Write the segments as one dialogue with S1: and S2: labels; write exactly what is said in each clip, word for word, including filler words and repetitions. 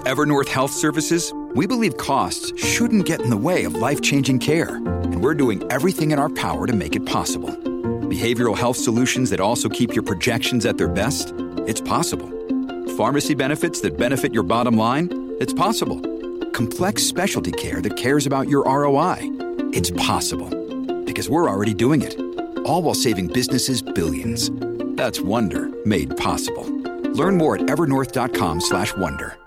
S1: At Evernorth Health Services, we believe costs shouldn't get in the way of life-changing care, and we're doing everything in our power to make it possible. Behavioral health solutions that also keep your projections at their best? It's possible. Pharmacy benefits that benefit your bottom line? It's possible. Complex specialty care that cares about your R O I? It's possible. Because we're already doing it. All while saving businesses billions. That's Wonder made possible. Learn more at evernorth.com slash wonder.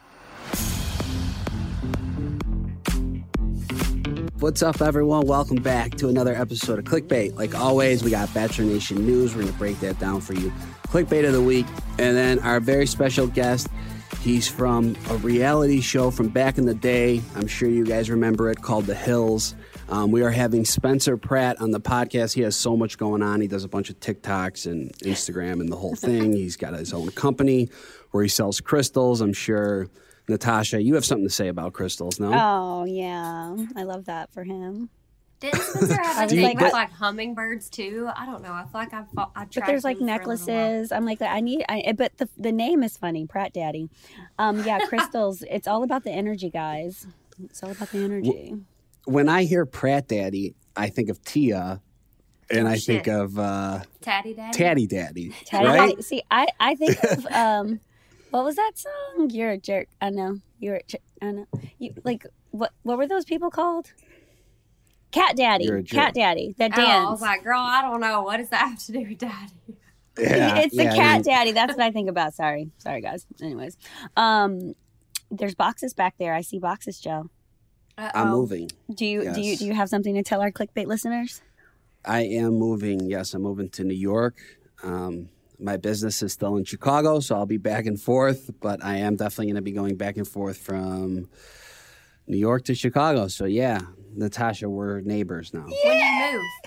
S2: What's up, everyone? Welcome back to another episode of Clickbait. Like always, we got Bachelor Nation news. We're going to break that down for you. Clickbait of the week. And then our very special guest, he's from a reality show from back in the day. I'm sure you guys remember it, called The Hills. Um, we are having Spencer Pratt on the podcast. He has so much going on. He does a bunch of TikToks and Instagram and the whole thing. He's got his own company where he sells crystals. I'm sure, Natasha, you have something to say about crystals, no?
S3: Oh, yeah. I love that for him.
S4: Didn't Spencer have a thing
S3: like,
S4: with like hummingbirds too? I don't know. I feel like I've I
S3: But there's like necklaces. I'm like, I need, I, but the the name is funny, Pratt Daddy. Um, yeah, crystals. It's all about the energy, guys. It's all about the energy.
S2: When I hear Pratt Daddy, I think of Tia, and
S4: oh,
S2: I
S4: shit.
S2: think of uh,
S4: Tatty Daddy.
S2: Tatty Daddy.
S3: Tatty
S2: right?
S3: Daddy. See, I I think of um, what was that song? You're a jerk. I know. You're a jerk. I know. You like what? What were those people called? Cat Daddy. Cat Daddy. That dance.
S4: Oh, I was like, girl, I don't know. What does that have to do with Daddy?
S2: Yeah,
S3: it's the
S2: yeah,
S3: Cat
S2: I mean,
S3: Daddy. That's what I think about. Sorry. Sorry, guys. Anyways. Um, there's boxes back there. I see boxes, Joe.
S4: Uh-oh.
S2: I'm moving.
S3: Do you
S2: Yes.
S3: do you do you have something to tell our clickbait listeners?
S2: I am moving. Yes, I'm moving to New York. Um, my business is still in Chicago, so I'll be back and forth. But I am definitely going to be going back and forth from New York to Chicago. So yeah, Natasha, we're neighbors now.
S4: When do you move?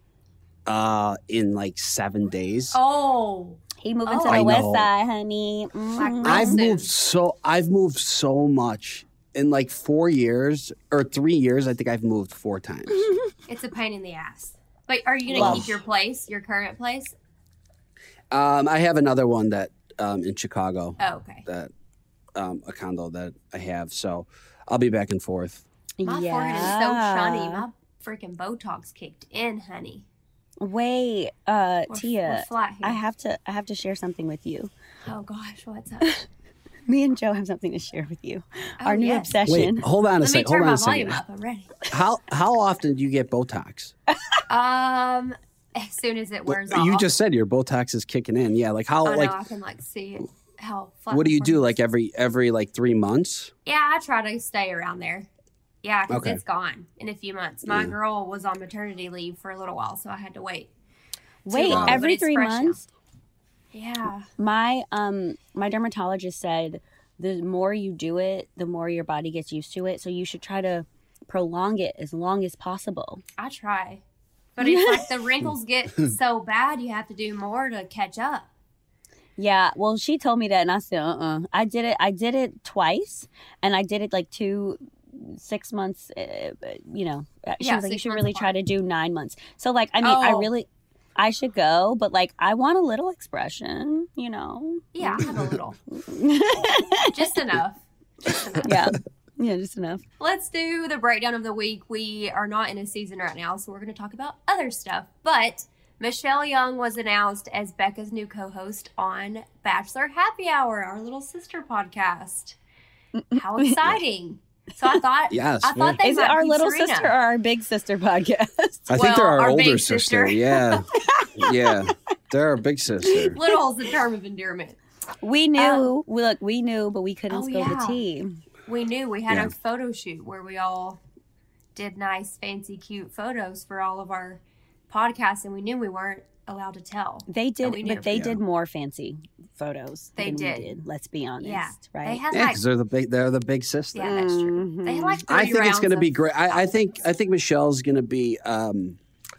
S2: Uh, in like seven days.
S4: Oh,
S3: He moving
S4: Oh.
S3: to
S2: I
S3: the west
S2: know.
S3: side, honey. Mhm.
S4: Like,
S2: I've
S4: soon.
S2: moved so I've moved so much in like four years or three years. I think I've moved four times.
S4: it's a pain in the ass. But are you gonna
S2: Well-
S4: keep your place, your current place?
S2: um, I have another one that um in Chicago.
S4: Oh, okay.
S2: That um a condo that I have. So I'll be back and forth.
S4: My
S3: yeah.
S4: forehead is so shiny. My freaking Botox kicked in, honey.
S3: Wait, uh,
S4: We're,
S3: Tia,
S4: we're flat here.
S3: I have to I have to share something with you.
S4: Oh gosh, what's up?
S3: Me and Joe have something to share with you.
S4: Oh,
S3: Our new
S4: yes.
S3: obsession.
S2: Wait, hold on a
S4: Let me
S2: second.
S4: turn
S2: Hold on
S4: my
S2: a second.
S4: volume up. I'm ready.
S2: How how often do you get Botox?
S4: Um, as soon as it wears off.
S2: You just said your Botox is kicking in. Yeah, like how
S4: I know,
S2: like
S4: I can like see it. How flat
S2: what do
S4: my
S2: you do?
S4: forehead
S2: Like
S4: is.
S2: every every like three months?
S4: Yeah, I try to stay around there. Yeah, because
S2: Okay.
S4: it's gone in a few months. My girl was on maternity leave for a little while, so I had to wait. too
S3: Wait,
S4: long, but
S3: every
S4: it's
S3: three
S4: fresh now.
S3: months?
S4: Yeah.
S3: My um my dermatologist said the more you do it, the more your body gets used to it. So you should try to prolong it as long as possible.
S4: I try. But it's like the wrinkles get so bad, you have to do more to catch up.
S3: Yeah, well, she told me that, and I said, "Uh-uh." I did it. I did it twice, and I did it like two, six months. Uh, you know, she
S4: Yeah,
S3: was like, "You
S4: six
S3: should
S4: months
S3: really try
S4: apart.
S3: to do nine months." So, like, I mean, I
S4: Oh.
S3: really, I should go, but like, I want a little expression. You know?
S4: Yeah, I have a little. Just enough. Just enough.
S3: Yeah, yeah, just enough.
S4: Let's do the breakdown of the week. We are not in a season right now, so we're going to talk about other stuff. But Michelle Young was announced as Becca's new co-host on Bachelor Happy Hour, our little sister podcast. How exciting! So I thought,
S2: Yes,
S4: I thought they
S3: Is it
S4: might
S3: our
S4: be
S3: little
S4: Serena.
S3: sister or our big sister podcast?
S2: I think
S4: Well,
S2: they're our,
S4: our
S2: older
S4: big
S2: sister.
S4: sister.
S2: Yeah. Yeah. They're our big sister.
S4: Little is the term of endearment.
S3: We knew. we look, we knew, but we couldn't
S4: Oh,
S3: spill
S4: yeah.
S3: the tea.
S4: We knew we had
S2: Yeah.
S4: a photo shoot where we all did nice, fancy, cute photos for all of our podcasts, and we knew we weren't allowed to tell.
S3: They did,
S4: we knew.
S3: but they
S2: Yeah.
S3: did more fancy photos.
S4: They
S3: than
S4: did.
S3: We did. Let's be honest.
S4: Yeah,
S3: right.
S4: They had
S2: Yeah,
S4: like,
S2: because they're the big they're the big sister.
S4: yeah, that's true.
S3: Mhm.
S4: They had like three
S2: I think it's
S4: rounds
S2: going to be
S4: of
S2: great. I, I think
S4: apples.
S2: I think Michelle's going to be. Um,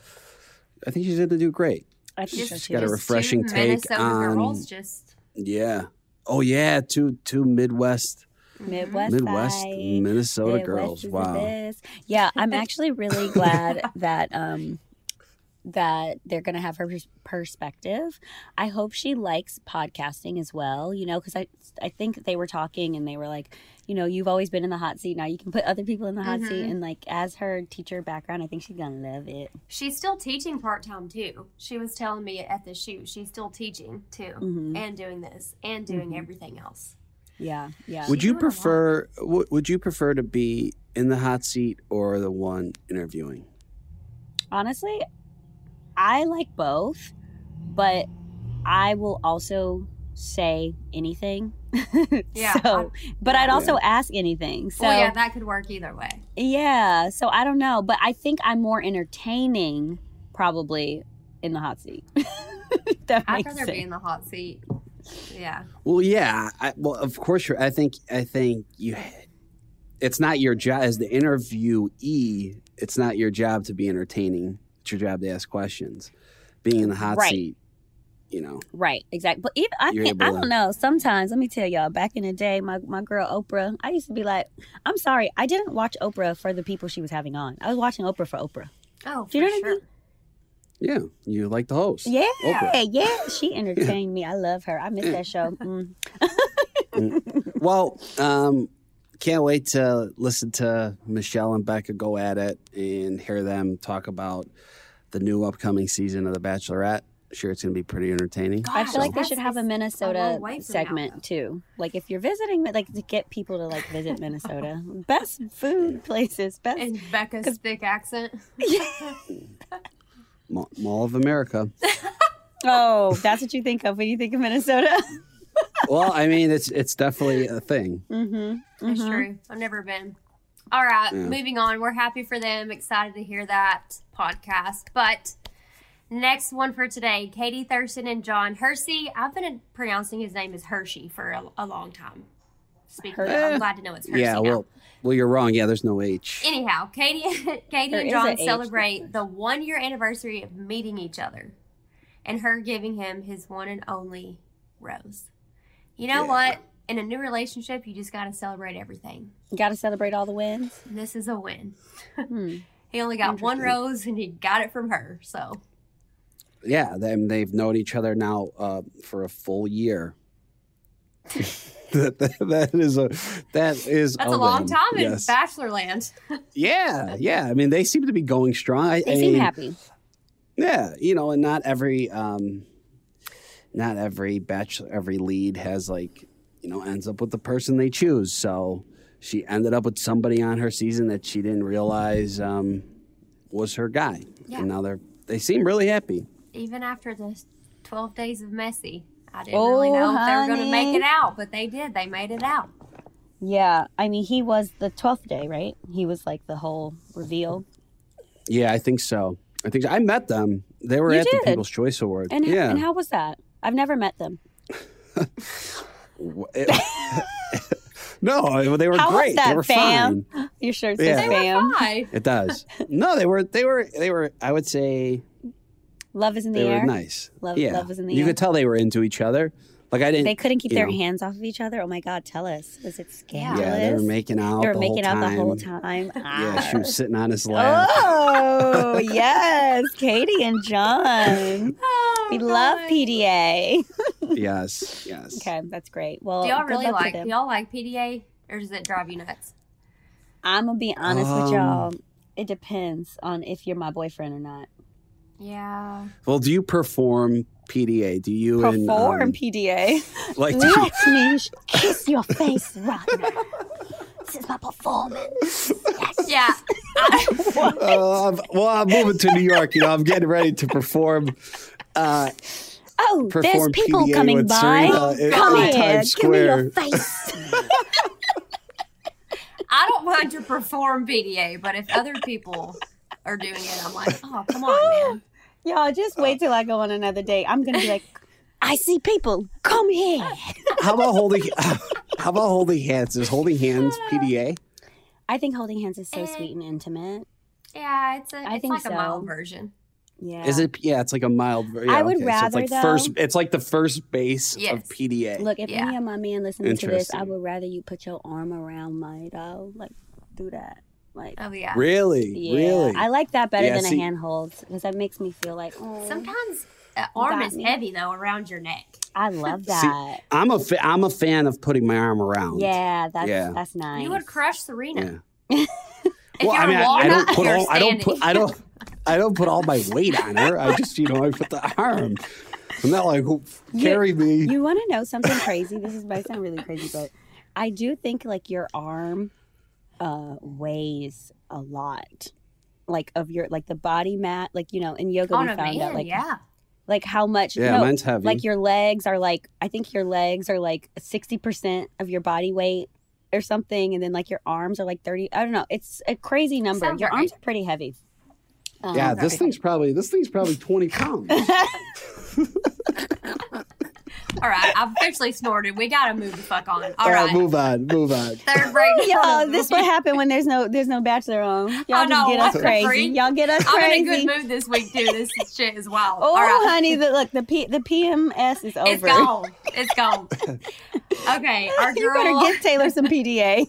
S2: I think she's going to do great.
S3: I think
S4: Just-
S3: so
S2: She's
S3: too.
S2: got a
S4: just
S2: refreshing
S4: two
S2: take
S4: Minnesota
S2: on.
S4: girls. Just
S2: Yeah. Oh yeah, two two Midwest
S3: Midwest,
S2: Midwest
S3: side.
S2: Minnesota
S3: Midwest
S2: girls.
S3: is the
S2: Wow.
S3: best. Yeah, I'm actually really glad that um that they're going to have her pers- perspective. I hope she likes podcasting as well, you know, because I, I think they were talking and they were like, you know, you've always been in the hot seat. Now you can put other people in the hot mm-hmm. seat. And like, as her teacher background, I think she's going to love it.
S4: She's still teaching part-time too. She was telling me at the shoot, she's still teaching too mm-hmm. and doing this and doing mm-hmm. everything else.
S3: Yeah, yeah.
S2: Would you prefer, w- would you prefer to be in the hot seat or the one interviewing?
S3: Honestly, I like both, but I will also say anything.
S4: Yeah.
S3: so, but I'd also yeah. ask anything. So
S4: well, yeah, that could work either way.
S3: Yeah. So I don't know, but I think I'm more entertaining probably in the hot seat. that
S4: I'd
S3: makes
S4: rather
S3: sense.
S4: be in the hot seat. Yeah.
S2: Well, yeah. I, well, of course, you're, I think. I think you. It's not your job as the interviewee. It's not your job to be entertaining. It's your job to ask questions. Being in the hot
S3: right.
S2: seat, you know.
S3: Right, exactly. But even I, can't, I don't know. Sometimes, let me tell y'all, back in the day, my, my girl Oprah, I used to be like, I'm sorry, I didn't watch Oprah for the people she was having on. I was watching Oprah for Oprah.
S4: Oh,
S3: Do you know
S4: for
S3: what
S4: sure.
S3: I mean?
S2: Yeah, you like the host.
S3: Yeah,
S2: Oprah.
S3: yeah. She entertained me. I love her. I miss that show. Mm.
S2: Well, um, can't wait to listen to Michelle and Becca go at it and hear them talk about the new upcoming season of The Bachelorette. Sure, it's going to be pretty entertaining.
S3: Gosh, I feel like they should have a Minnesota
S4: a
S3: segment
S4: now,
S3: too. Like if you're visiting, like to get people to like visit Minnesota. Best food places. Best.
S4: And Becca's thick accent.
S2: Mall, Mall of America.
S3: Oh, that's what you think of when you think of Minnesota?
S2: Well, I mean, it's it's definitely a thing.
S3: Mm-hmm.
S4: It's
S3: mm-hmm.
S4: true. I've never been. All right,
S2: yeah.
S4: Moving on. We're happy for them. Excited to hear that podcast. But next one for today, Katie Thurston and John Hersey. I've been pronouncing his name as Hershey for a, a long time. Speaking of, I'm glad to know it's Hersey
S2: Yeah, well,
S4: now.
S2: well, you're wrong. Yeah, there's no H.
S4: Anyhow, Katie, Katie
S3: There
S4: and
S3: is
S4: John
S3: a H.
S4: celebrate the one-year anniversary of meeting each other and her giving him his one and only rose. You know
S2: Yeah.
S4: what? In a new relationship, you just got to celebrate everything.
S3: You got to celebrate all the wins.
S4: And this is a win.
S3: Hmm.
S4: He only got one rose, and he got it from her. So,
S2: Yeah, they, they've known each other now uh, for a full year. that, that, that is a that is
S4: that's
S2: a,
S4: a long
S2: win.
S4: time in
S2: Yes.
S4: Bachelorland.
S2: Yeah, yeah. I mean, they seem to be going strong. I,
S3: They
S2: I
S3: seem
S2: mean,
S3: happy.
S2: Yeah, you know, and not every um, not every bachelor, every lead has like, you know, ends up with the person they choose. So she ended up with somebody on her season that she didn't realize um, was her guy,
S4: Yeah.
S2: and now they're they seem really happy.
S4: Even after the twelve days of messy, I didn't
S3: Oh,
S4: really know if they were going to
S3: honey.
S4: make it out, but they did. They made it out.
S3: Yeah, I mean, he was the twelfth day, right? He was like the whole reveal.
S2: Yeah, I think so. I think so. I met them. They were
S3: You
S2: at
S3: did?
S2: the People's Choice Awards.
S3: And,
S2: yeah.
S3: and how was that? I've never met them.
S2: No, they were
S3: How
S2: great.
S3: was that,
S2: they were
S3: fam?
S2: fine.
S3: Your shirt
S2: Yeah.
S3: says
S4: They
S3: fam.
S4: were fine.
S2: It does. No, they were. They were. They were. I would say
S3: Love is in the
S2: they
S3: air.
S2: were nice.
S3: Love-
S2: yeah.
S3: love was in the
S2: you
S3: air.
S2: could tell they were into each other. Like I didn't.
S3: They couldn't keep
S2: you
S3: their
S2: know.
S3: hands off of each other. Oh my God, tell us. Was it scandalous?
S2: Yeah, they were making out.
S3: They were
S2: the
S3: making
S2: whole
S3: out
S2: time.
S3: the whole time.
S2: Yeah, she was
S3: Ah.
S2: sitting on his lap.
S3: Oh, yes. Katie and John.
S4: Oh,
S3: We love
S4: God.
S3: P D A.
S2: Yes, yes.
S3: Okay, that's great. Well,
S4: Do y'all
S3: good
S4: really
S3: luck to
S4: like?
S3: them.
S4: Do y'all like P D A, or does it drive you nuts?
S3: I'm going to be honest with
S2: Um,
S3: y'all. It depends on if you're my boyfriend or not.
S4: Yeah.
S2: Well, do you perform P D A? Do you
S3: Perform
S2: and, um,
S3: P D A.
S2: like? Do you,
S3: Let me sh- kiss your face right now. This is my performance.
S4: Yeah.
S2: uh, I'm- well, I'm moving to New York. You know, I'm getting ready to perform. Uh,
S3: Oh, there's
S2: perform
S3: people
S2: P D A
S3: coming
S2: with
S3: by.
S2: Serena in-
S3: Come
S2: in
S3: here.
S2: Times
S3: Give me your
S2: Square.
S3: face.
S4: I don't mind to perform P D A, but if other people are doing it, I'm like, oh, come on, man.
S3: Y'all, just wait till I go on another date. I'm going to be like, I see people. Come here.
S2: How about holding? How about holding hands? Is holding hands P D A?
S3: I think holding hands is so sweet and intimate.
S4: Yeah, it's a,
S3: I
S4: it's
S3: think
S4: like
S3: so.
S4: a mild version.
S3: Yeah.
S2: Is it? Yeah, it's like a mild. Yeah,
S3: I would
S2: okay.
S3: rather,
S2: so it's like
S3: though-
S2: first. It's like the first base
S4: Yes.
S2: of P D A.
S3: Look, if
S4: Yeah.
S3: any of my men listening to this, I
S2: Interesting.
S3: would rather you put your arm around my dog. Like, do that. Like,
S4: Oh yeah.
S2: Really?
S3: yeah,
S2: Really?
S3: I like that better
S2: Yeah,
S3: than
S2: see-
S3: a handhold because that makes me feel like oh,
S4: Sometimes uh, arm
S3: got
S4: is
S3: me.
S4: heavy though around your neck.
S3: I love
S2: See,
S3: that.
S2: I'm a fa- I'm a fan of putting my arm around.
S3: yeah, that's
S2: Yeah.
S3: that's nice.
S4: You would crush Serena.
S2: Yeah.
S4: If
S2: Well,
S4: you're
S2: I mean, I, I
S4: walking,
S2: don't put
S4: you're
S2: all I don't put
S4: standing.
S2: I don't I don't put all my weight on her. I just you know I put the arm. I'm not like who carry me.
S3: You want to know something crazy? This is might sound really crazy, but I do think like your arm uh weighs a lot. Like of your like the body mat, like you know, in yoga
S4: On
S3: we
S4: a
S3: found
S4: man,
S3: out like
S4: yeah.
S3: like how much
S2: Yeah,
S3: no,
S2: mine's heavy.
S3: like your legs are like I think your legs are like sixty percent of your body weight or something, and then like your arms are like thirty. I don't know. It's a crazy number.
S4: Sounds
S3: your
S4: right.
S3: arms are pretty heavy. Um,
S2: yeah, this thing's probably this thing's probably twenty pounds.
S4: All right, I've officially snorted. We gotta move the fuck on. All
S2: All right,
S4: right.
S2: move on, move on.
S4: Third break.
S3: Y'all, this what happened when there's no there's no bachelor on. Y'all
S4: I
S3: just
S4: know,
S3: get us
S4: what the
S3: crazy.
S4: freak?
S3: Y'all get us
S4: I'm
S3: crazy.
S4: in a good mood this week too. This shit is wild.
S3: Oh,
S4: All right.
S3: honey, the, look the P, the P M S is over.
S4: It's gone. It's gone. Okay, our
S3: You
S4: girl
S3: better give Taylor some P D A. You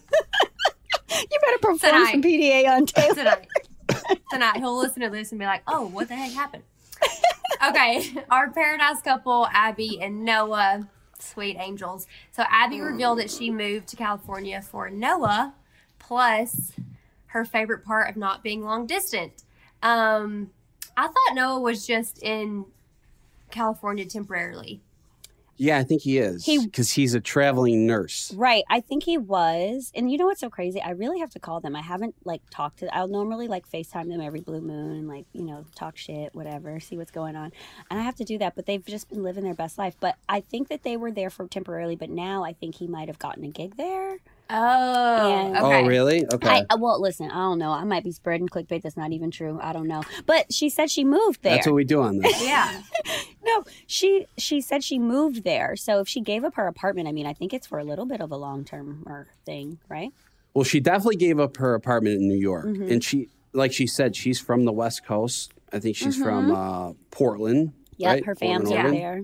S3: better perform
S4: Tonight.
S3: some P D A on Taylor.
S4: tonight. Tonight he'll listen to this and be like, "Oh, what the heck happened?" Okay, our paradise couple, Abby and Noah, sweet angels. So Abby revealed that she moved to California for Noah, plus her favorite part of not being long distance. Um, I thought Noah was just in California temporarily.
S2: Yeah, I think he is
S3: He-
S2: because he's a traveling nurse.
S3: Right, I think he was. And you know what's so crazy? I really have to call them. I haven't like talked to. I'll normally like FaceTime them every blue moon and like you know talk shit, whatever, see what's going on. And I have to do that. But they've just been living their best life. But I think that they were there for temporarily. But now I think he might have gotten a gig there.
S4: Oh,
S3: And-
S4: okay.
S2: Oh, really? Okay.
S3: I, uh, well, listen, I don't know. I might be spreading clickbait that's not even true. I don't know. But she said she moved there.
S2: That's what we do on this.
S4: Yeah.
S3: No, she she said she moved there. So if she gave up her apartment, I mean, I think it's for a little bit of a long term thing, right?
S2: Well, she definitely gave up her apartment in New York,
S3: Mhm.
S2: and she, like she said, she's from the West Coast. I think she's from uh, Portland.
S3: Yep,
S2: right?
S3: her
S2: Portland,
S3: family's
S2: Oregon.
S3: there.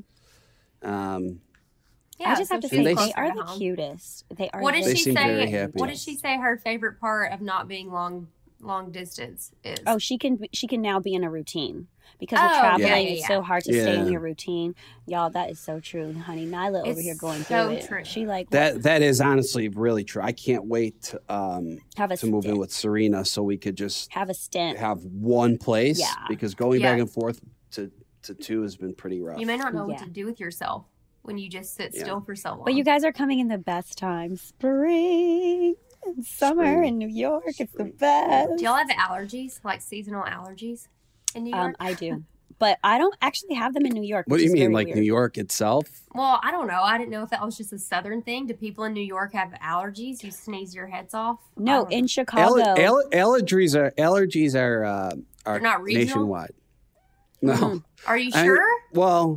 S2: Um,
S4: Yeah,
S3: I just
S4: so
S3: have to
S4: she's
S3: say,
S2: they-
S3: they
S4: closer
S3: are
S4: to
S3: the
S4: home.
S3: cutest. They are.
S4: What did
S2: They
S4: she
S2: seem
S4: say?
S2: very happy.
S4: What did she say her favorite part of not being long long distance is?
S3: Oh, she can be- she can now be in a routine because of
S4: Oh,
S3: traveling.
S4: yeah, yeah,
S3: It's
S4: yeah.
S3: so hard to stay in
S2: Yeah.
S3: your routine, y'all. That is so true, honey. Nyla over
S4: It's
S3: here going
S4: so
S3: through it.
S4: true.
S3: She like
S2: that that is honestly really true. I can't wait to, um,
S3: have a
S2: to move in
S3: stint.
S2: with Serena so we could just
S3: have a stint.
S2: have one place.
S3: Yeah.
S2: Because going
S4: Yeah.
S2: back and forth to, to two has been pretty rough.
S4: You may not know what
S3: Yeah.
S4: to do with yourself when you just sit
S2: Yeah.
S4: still for so long.
S3: But you guys are coming in the best time. Spring and summer
S2: Spring.
S3: in New York. It's the best.
S4: do y'all have allergies, like seasonal allergies in New York?
S3: Um, I do. But I don't actually have them in New York.
S2: What
S3: which
S2: do you
S3: is
S2: mean,
S3: very
S2: like
S3: weird.
S2: New York itself?
S4: well, I don't know. I didn't know if that was just a southern thing. Do people in New York have allergies? You sneeze your heads off? I
S3: No,
S4: don't know.
S3: in Chicago.
S2: Aller- aller- allergies are allergies are uh, are
S4: They're not regional?
S2: nationwide. No.
S3: Mm-hmm.
S4: Are you
S2: I-
S4: sure?
S2: well,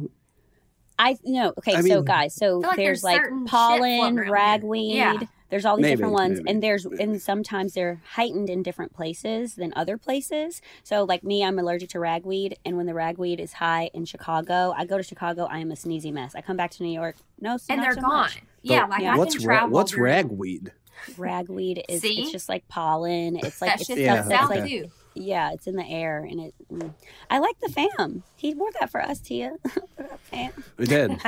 S3: I no. Okay,
S2: I
S3: so
S2: mean-
S3: guys, so
S4: I feel like
S3: there's
S4: there's
S3: like
S4: certain shit
S3: pollen,
S4: floating around
S3: ragweed.
S4: here. Yeah.
S3: There's all these
S2: Maybe,
S3: different ones,
S2: maybe.
S3: and there's and sometimes they're heightened in different places than other places. So, like me, I'm allergic to ragweed, and when the ragweed is high in Chicago, I go to Chicago, I am a sneezy mess. I come back to New York, no,
S4: And
S3: not
S4: they're
S3: so
S4: gone.
S3: much.
S4: Yeah,
S2: the-
S4: like
S3: Yeah.
S4: I
S2: what's
S4: can
S2: ra-
S4: travel.
S2: what's
S4: through-
S2: ragweed?
S3: Ragweed is
S4: See?
S3: it's just like pollen. It's like
S4: That
S3: it's
S4: shit
S2: Yeah,
S4: down
S3: stuff
S4: south
S3: that's like
S2: okay.
S4: too.
S3: yeah, it's in the air, and it. Mm. I like the fam. He wore that for us, Tia. Fam.
S2: We did.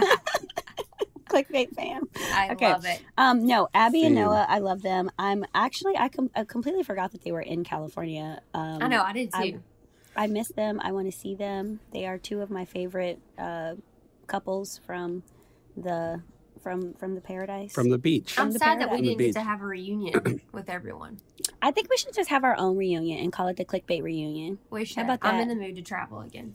S3: Clickbait fam.
S4: I
S3: Okay.
S4: love it.
S3: Um, no, Abby and
S2: Fam.
S3: Noah, I love them. I'm actually, I, com- I completely forgot that they were in California. Um,
S4: I know, I did too.
S3: I- I miss them. I want to see them. They are two of my favorite uh, couples from the from from the Paradise.
S2: From the beach.
S4: I'm
S3: the
S4: sad that we
S3: paradise.
S4: didn't
S2: The
S4: get to
S2: beach.
S4: have a reunion with everyone.
S3: I think we should just have our own reunion and call it the Clickbait reunion.
S4: We should.
S3: about
S4: I'm
S3: that?
S4: in the mood to travel again.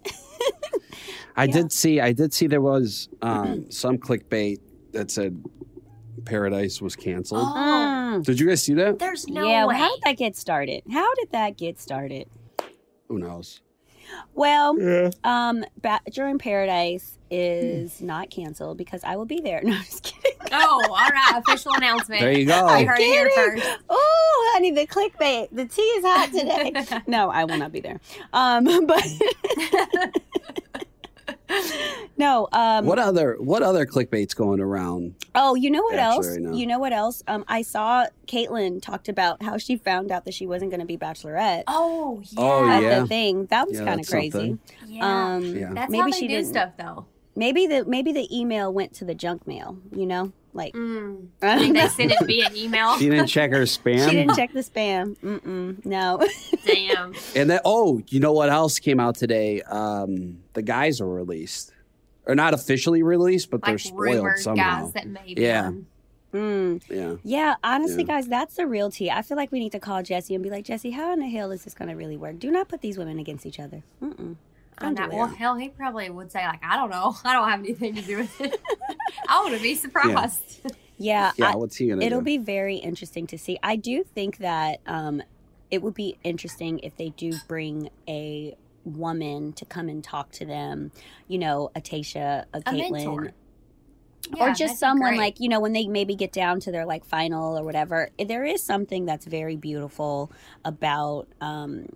S2: I
S3: Yeah.
S2: did see. I did see there was um, some clickbait that said Paradise was canceled.
S4: Oh,
S3: Mm.
S2: Did you guys see that?
S4: there's no
S3: yeah,
S4: way.
S3: well, how did that get started? How did that get started?
S2: Who knows?
S3: Well,
S2: Yeah.
S3: um, Bachelor in Paradise is not canceled because I will be there. No, I'm just kidding.
S4: Oh, all right. Official announcement.
S2: There you go.
S4: I heard it here
S3: Kidding.
S4: first.
S3: Oh, honey, the clickbait. The tea is hot today. No, I will not be there. Um, but No. Um,
S2: what other what other clickbait's going around?
S3: Oh, you know what
S2: Bachelor
S3: else?
S2: right now.
S3: You know what else? Um, I saw Caitlyn talked about how she found out that she wasn't going to be Bachelorette.
S4: Oh, yeah.
S2: Oh,
S3: At
S2: yeah.
S3: the thing. That was
S2: Yeah,
S3: kind of
S2: that's
S3: crazy.
S2: something.
S4: Yeah.
S3: Um,
S2: Yeah.
S4: That's
S3: maybe
S4: how they
S3: she
S4: do
S3: didn't.
S4: stuff, though.
S3: Maybe the maybe the email went to the junk mail. You know, like
S4: Mm.
S3: I
S4: I
S3: don't
S4: think they
S3: know.
S4: sent it via email.
S2: She didn't check her spam.
S3: She didn't check the spam. Mm-mm, no.
S4: Damn.
S2: And then, oh, you know what else came out today? Um, the guys are released. Or not officially released, but they're
S4: Like
S2: spoiled
S4: rumored
S2: somehow.
S4: guys that may be
S2: Yeah.
S4: on.
S3: Mm.
S2: Yeah.
S3: Yeah, honestly,
S2: Yeah.
S3: guys, that's the real tea. I feel like we need to call Jesse and be like, Jesse, how in the hell is this going to really work? Do not put these women against each other. Mm-mm.
S4: I
S3: Don't
S4: know.
S3: do it.
S4: Well, hell, he probably would say, like, I don't know. I don't have anything to do with it. I want to be surprised.
S3: Yeah,
S2: Yeah,
S3: I-
S2: what's he going to do?
S3: it'll be very interesting to see. I do think that um, it would be interesting if they do bring a woman to come and talk to them, you know, a Tasha, a
S4: A
S3: Caitlyn,
S4: mentor.
S3: or
S4: Yeah,
S3: just
S4: that'd be
S3: someone
S4: great.
S3: like, you know, when they maybe get down to their like final or whatever. There is something that's very beautiful about um,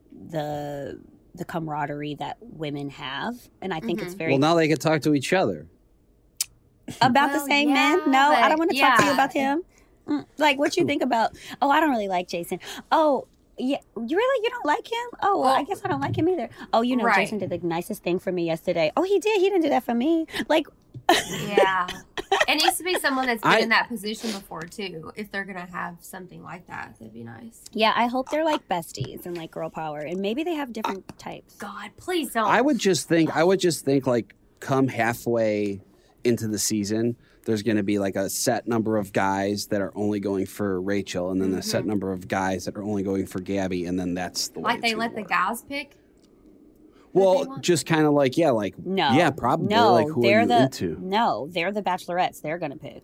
S3: the the camaraderie that women have, and I think it's very
S2: Well, now they can talk to each other.
S3: about
S4: Well,
S3: the same
S4: yeah,
S3: men. No, I
S4: but-
S3: don't want to talk to you
S4: yeah.
S3: about him. Mm, like, what you think about? Oh, I don't really like Jason. Oh, yeah, you really you don't like him? Oh, well, I
S4: Well,
S3: guess I don't like him either. Oh, you know,
S4: right.
S3: Jason did the nicest thing for me yesterday. Oh, he did. He didn't do that for me. Like,
S4: Yeah. It needs to be someone that's been
S2: I-
S4: in that position before, too. If they're going to have something like that, that'd be nice.
S3: yeah, I hope they're like besties and like girl power, and maybe they have different types.
S4: God, please don't.
S2: I would just think, I would just think like come halfway into the season, there's going to be like a set number of guys that are only going for Rachel, and then a set number of guys that are only going for Gabby, and then that's the way
S4: like
S2: it's
S4: they
S2: gonna
S4: let the
S2: work.
S4: guys pick? they
S2: Well,
S4: want?
S2: just kind of like, yeah, like,
S3: No,
S2: yeah, probably.
S3: No,
S2: like, who
S3: they're
S2: are you
S3: the
S2: into?
S3: no, they're the bachelorettes. They're gonna pick.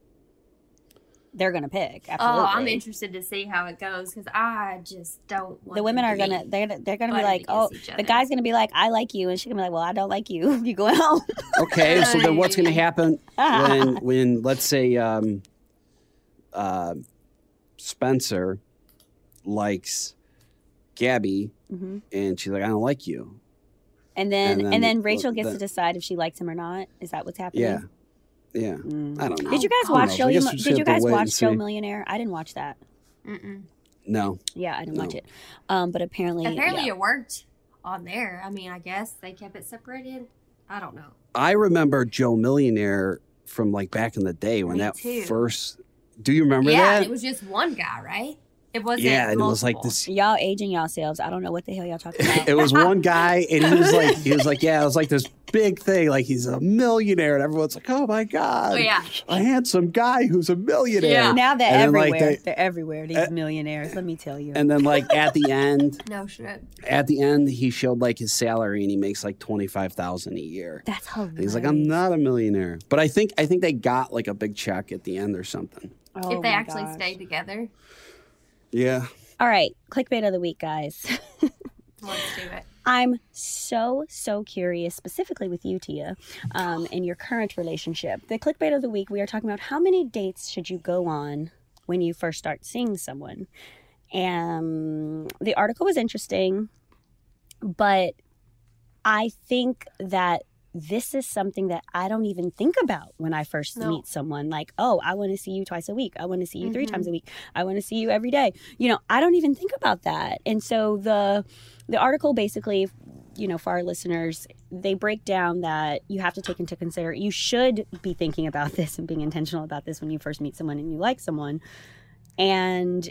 S3: They're gonna pick. Absolutely.
S4: Oh, I'm interested to see how it goes because I just don't want
S3: The women
S4: them
S3: are
S4: to be
S3: gonna they're they're gonna be
S4: butted
S3: like, oh,
S4: against each
S3: the
S4: other.
S3: guy's gonna be like, I like you, and she's gonna be like, well, I don't like you. You going home?
S2: Okay, so then what's going to happen when, when let's say, um, uh, Spencer likes Gabby,
S3: Mhm.
S2: and she's like, I don't like you.
S3: And then
S2: And
S3: and
S2: then-
S3: then, Rachel
S2: well,
S3: gets
S2: the-
S3: to decide if she likes him or not. Is that what's happening?
S2: Yeah, yeah.
S3: Mm.
S2: I don't know.
S3: Did you guys
S2: I don't
S3: watch
S2: know.
S3: Show?
S2: I
S3: You,
S2: guess we just
S3: did you
S2: have to
S3: guys
S2: wait
S3: watch
S2: and
S3: Show
S2: see.
S3: Millionaire? I didn't watch that.
S4: Mm-mm.
S2: No.
S3: Yeah, I didn't watch
S2: No.
S3: it. Um, but apparently,
S4: Apparently
S3: yeah.
S4: it worked on there. I mean, I guess they kept it separated. I don't know.
S2: I remember Joe Millionaire from like back in the day when
S4: Me
S2: that
S4: too.
S2: first. Do you remember
S4: yeah,
S2: that?
S4: it was just one guy, right? It wasn't.
S2: yeah, and it was like
S4: multiple.
S2: this.
S3: y'all aging yourselves. I don't know what the hell y'all talking about.
S2: It was one guy, and he was like, he was like, yeah, it was like this big thing, like he's a millionaire, and everyone's like, oh my god,
S4: Oh, yeah.
S2: a handsome guy who's a millionaire.
S4: Yeah.
S3: Now they're
S2: And then,
S3: everywhere.
S2: like, they-
S3: they're everywhere. These
S2: Uh,
S3: millionaires. Let me tell you.
S2: And then like at the end,
S4: No shit.
S2: at the end, he showed like his salary, and he makes like twenty five thousand a year.
S3: That's hilarious.
S2: And he's like, I'm not a millionaire, but I think I think they got like a big check at the end or something.
S3: Oh
S4: if they
S3: my
S4: actually
S3: gosh.
S4: stayed together,
S2: Yeah.
S3: All right, clickbait of the week, guys.
S4: let's do it.
S3: I'm so, so curious, specifically with you, Tia, um, in your current relationship. The clickbait of the week, we are talking about how many dates should you go on when you first start seeing someone. And the article was interesting, but I think that this is something that I don't even think about when I first
S4: No.
S3: meet someone. Like, oh, I want to see you twice a week. I want to see you three
S4: Mhm.
S3: times a week. I want to see you every day. You know, I don't even think about that. And so the the article basically, you know, for our listeners, they break down that you have to take into consider, you should be thinking about this and being intentional about this when you first meet someone and you like someone. And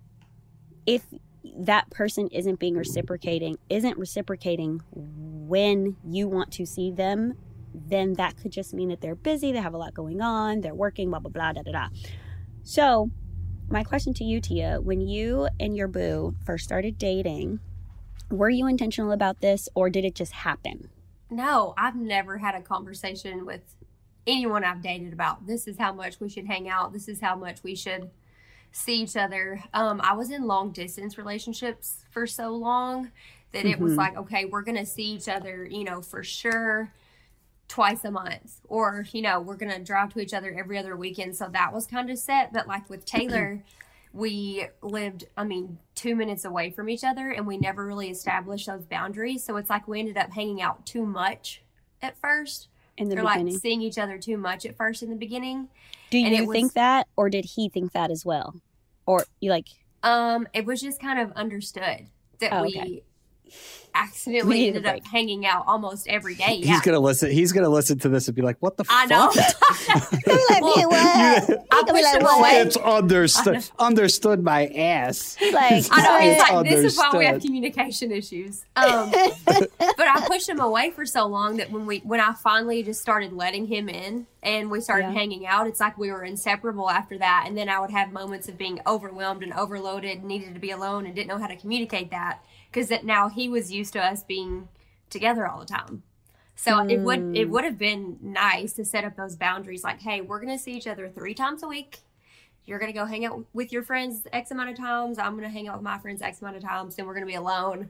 S3: if that person isn't being reciprocating, isn't reciprocating when you want to see them, then that could just mean that they're busy, they have a lot going on, they're working, blah, blah, blah, da, da, da. So my question to you, Tia, when you and your boo first started dating, were you intentional about this or did it just happen?
S4: No, I've never had a conversation with anyone I've dated about this is how much we should hang out. This is how much we should see each other. Um, I was in long distance relationships for so long that it was
S3: Mhm.
S4: like, okay, we're going to see each other, you know, for sure twice a month, or, you know, we're going to drive to each other every other weekend. So that was kind of set. But like with Taylor, we lived, I mean, two minutes away from each other and we never really established those boundaries. So it's like we ended up hanging out too much at first.
S3: In the
S4: They're
S3: beginning.
S4: like seeing each other too much at first in the beginning.
S3: Do
S4: And
S3: you
S4: it was-
S3: think that, or did he think that as well? Or you like,
S4: Um, it was just kind of understood that
S3: Oh,
S4: we
S3: okay.
S4: accidentally
S3: We need a
S4: ended up
S3: break.
S4: hanging out almost every day. Yeah.
S2: He's gonna listen. He's gonna listen to this and be like, "What the
S4: I
S2: fuck?"
S4: know.
S3: like,
S4: Well,
S3: what?
S4: I
S3: He could be
S4: pushed
S3: like,
S4: him
S3: what?
S4: away.
S2: It's understood. Understood my ass.
S3: He's like,
S4: I know. He's
S2: It's
S4: like, this is why we have
S2: understood.
S4: communication issues. Um, but I pushed him away for so long that when we, when I finally just started letting him in and we started
S3: Yeah.
S4: hanging out, it's like we were inseparable after that. And then I would have moments of being overwhelmed and overloaded, and needed to be alone, and didn't know how to communicate that because that now he was used to us being together all the time. So it would it would have been nice to set up those boundaries, like, hey, we're gonna see each other three times a week. You're gonna go hang out with your friends X amount of times. I'm gonna hang out with my friends X amount of times. Then we're gonna be alone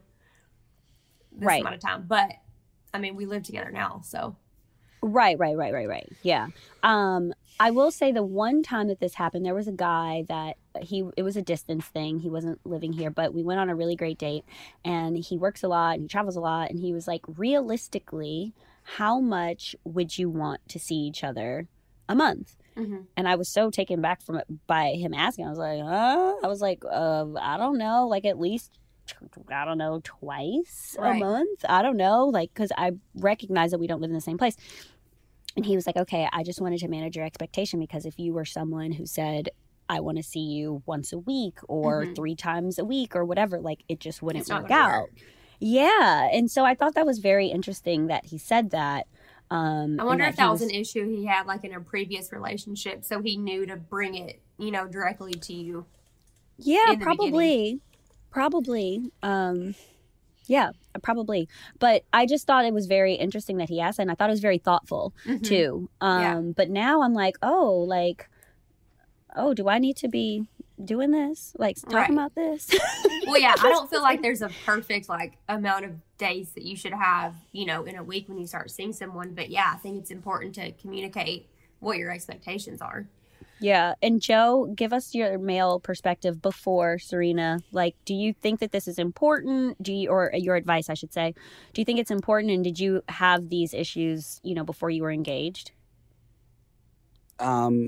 S4: this
S3: Right.
S4: amount of time. But I mean, we live together now, so
S3: Right, right, right, right, right. Yeah. Um, I will say the one time that this happened, there was a guy that he, it was a distance thing. He wasn't living here, but we went on a really great date, and he works a lot and he travels a lot. And he was like, realistically, how much would you want to see each other a month?
S4: mm-hmm.
S3: And I was so taken back from it by him asking. I was like, uh, I was like, uh, I don't know, like at least, I don't know, twice
S4: Right.
S3: a month. I don't know, like, because I recognize that we don't live in the same place. And he was like, okay, I just wanted to manage your expectation, because if you were someone who said, I want to see you once a week or
S4: Mhm.
S3: three times a week or whatever, like it just wouldn't
S4: It's not
S3: work
S4: gonna
S3: out.
S4: work.
S3: Yeah. And so I thought that was very interesting that he said that. Um,
S4: I
S3: and
S4: wonder if that
S3: he
S4: was an issue he had, like in a previous relationship, so he knew to bring it, you know, directly to you.
S3: Yeah,
S4: in the
S3: probably. Probably. Um, yeah, probably. But I just thought it was very interesting that he asked, and I thought it was very thoughtful
S4: Mhm.
S3: too. Um,
S4: Yeah.
S3: But now I'm like, oh, like, oh, do I need to be doing this? Like, talking
S4: Right.
S3: about this?
S4: Well, yeah, I don't feel like there's a perfect like amount of days that you should have, you know, in a week when you start seeing someone. But yeah, I think it's important to communicate what your expectations are.
S3: Yeah. And Joe, give us your male perspective before Serena. Like, do you think that this is important? Do you, or your advice, I should say, do you think it's important? And did you have these issues, you know, before you were engaged?
S2: Um,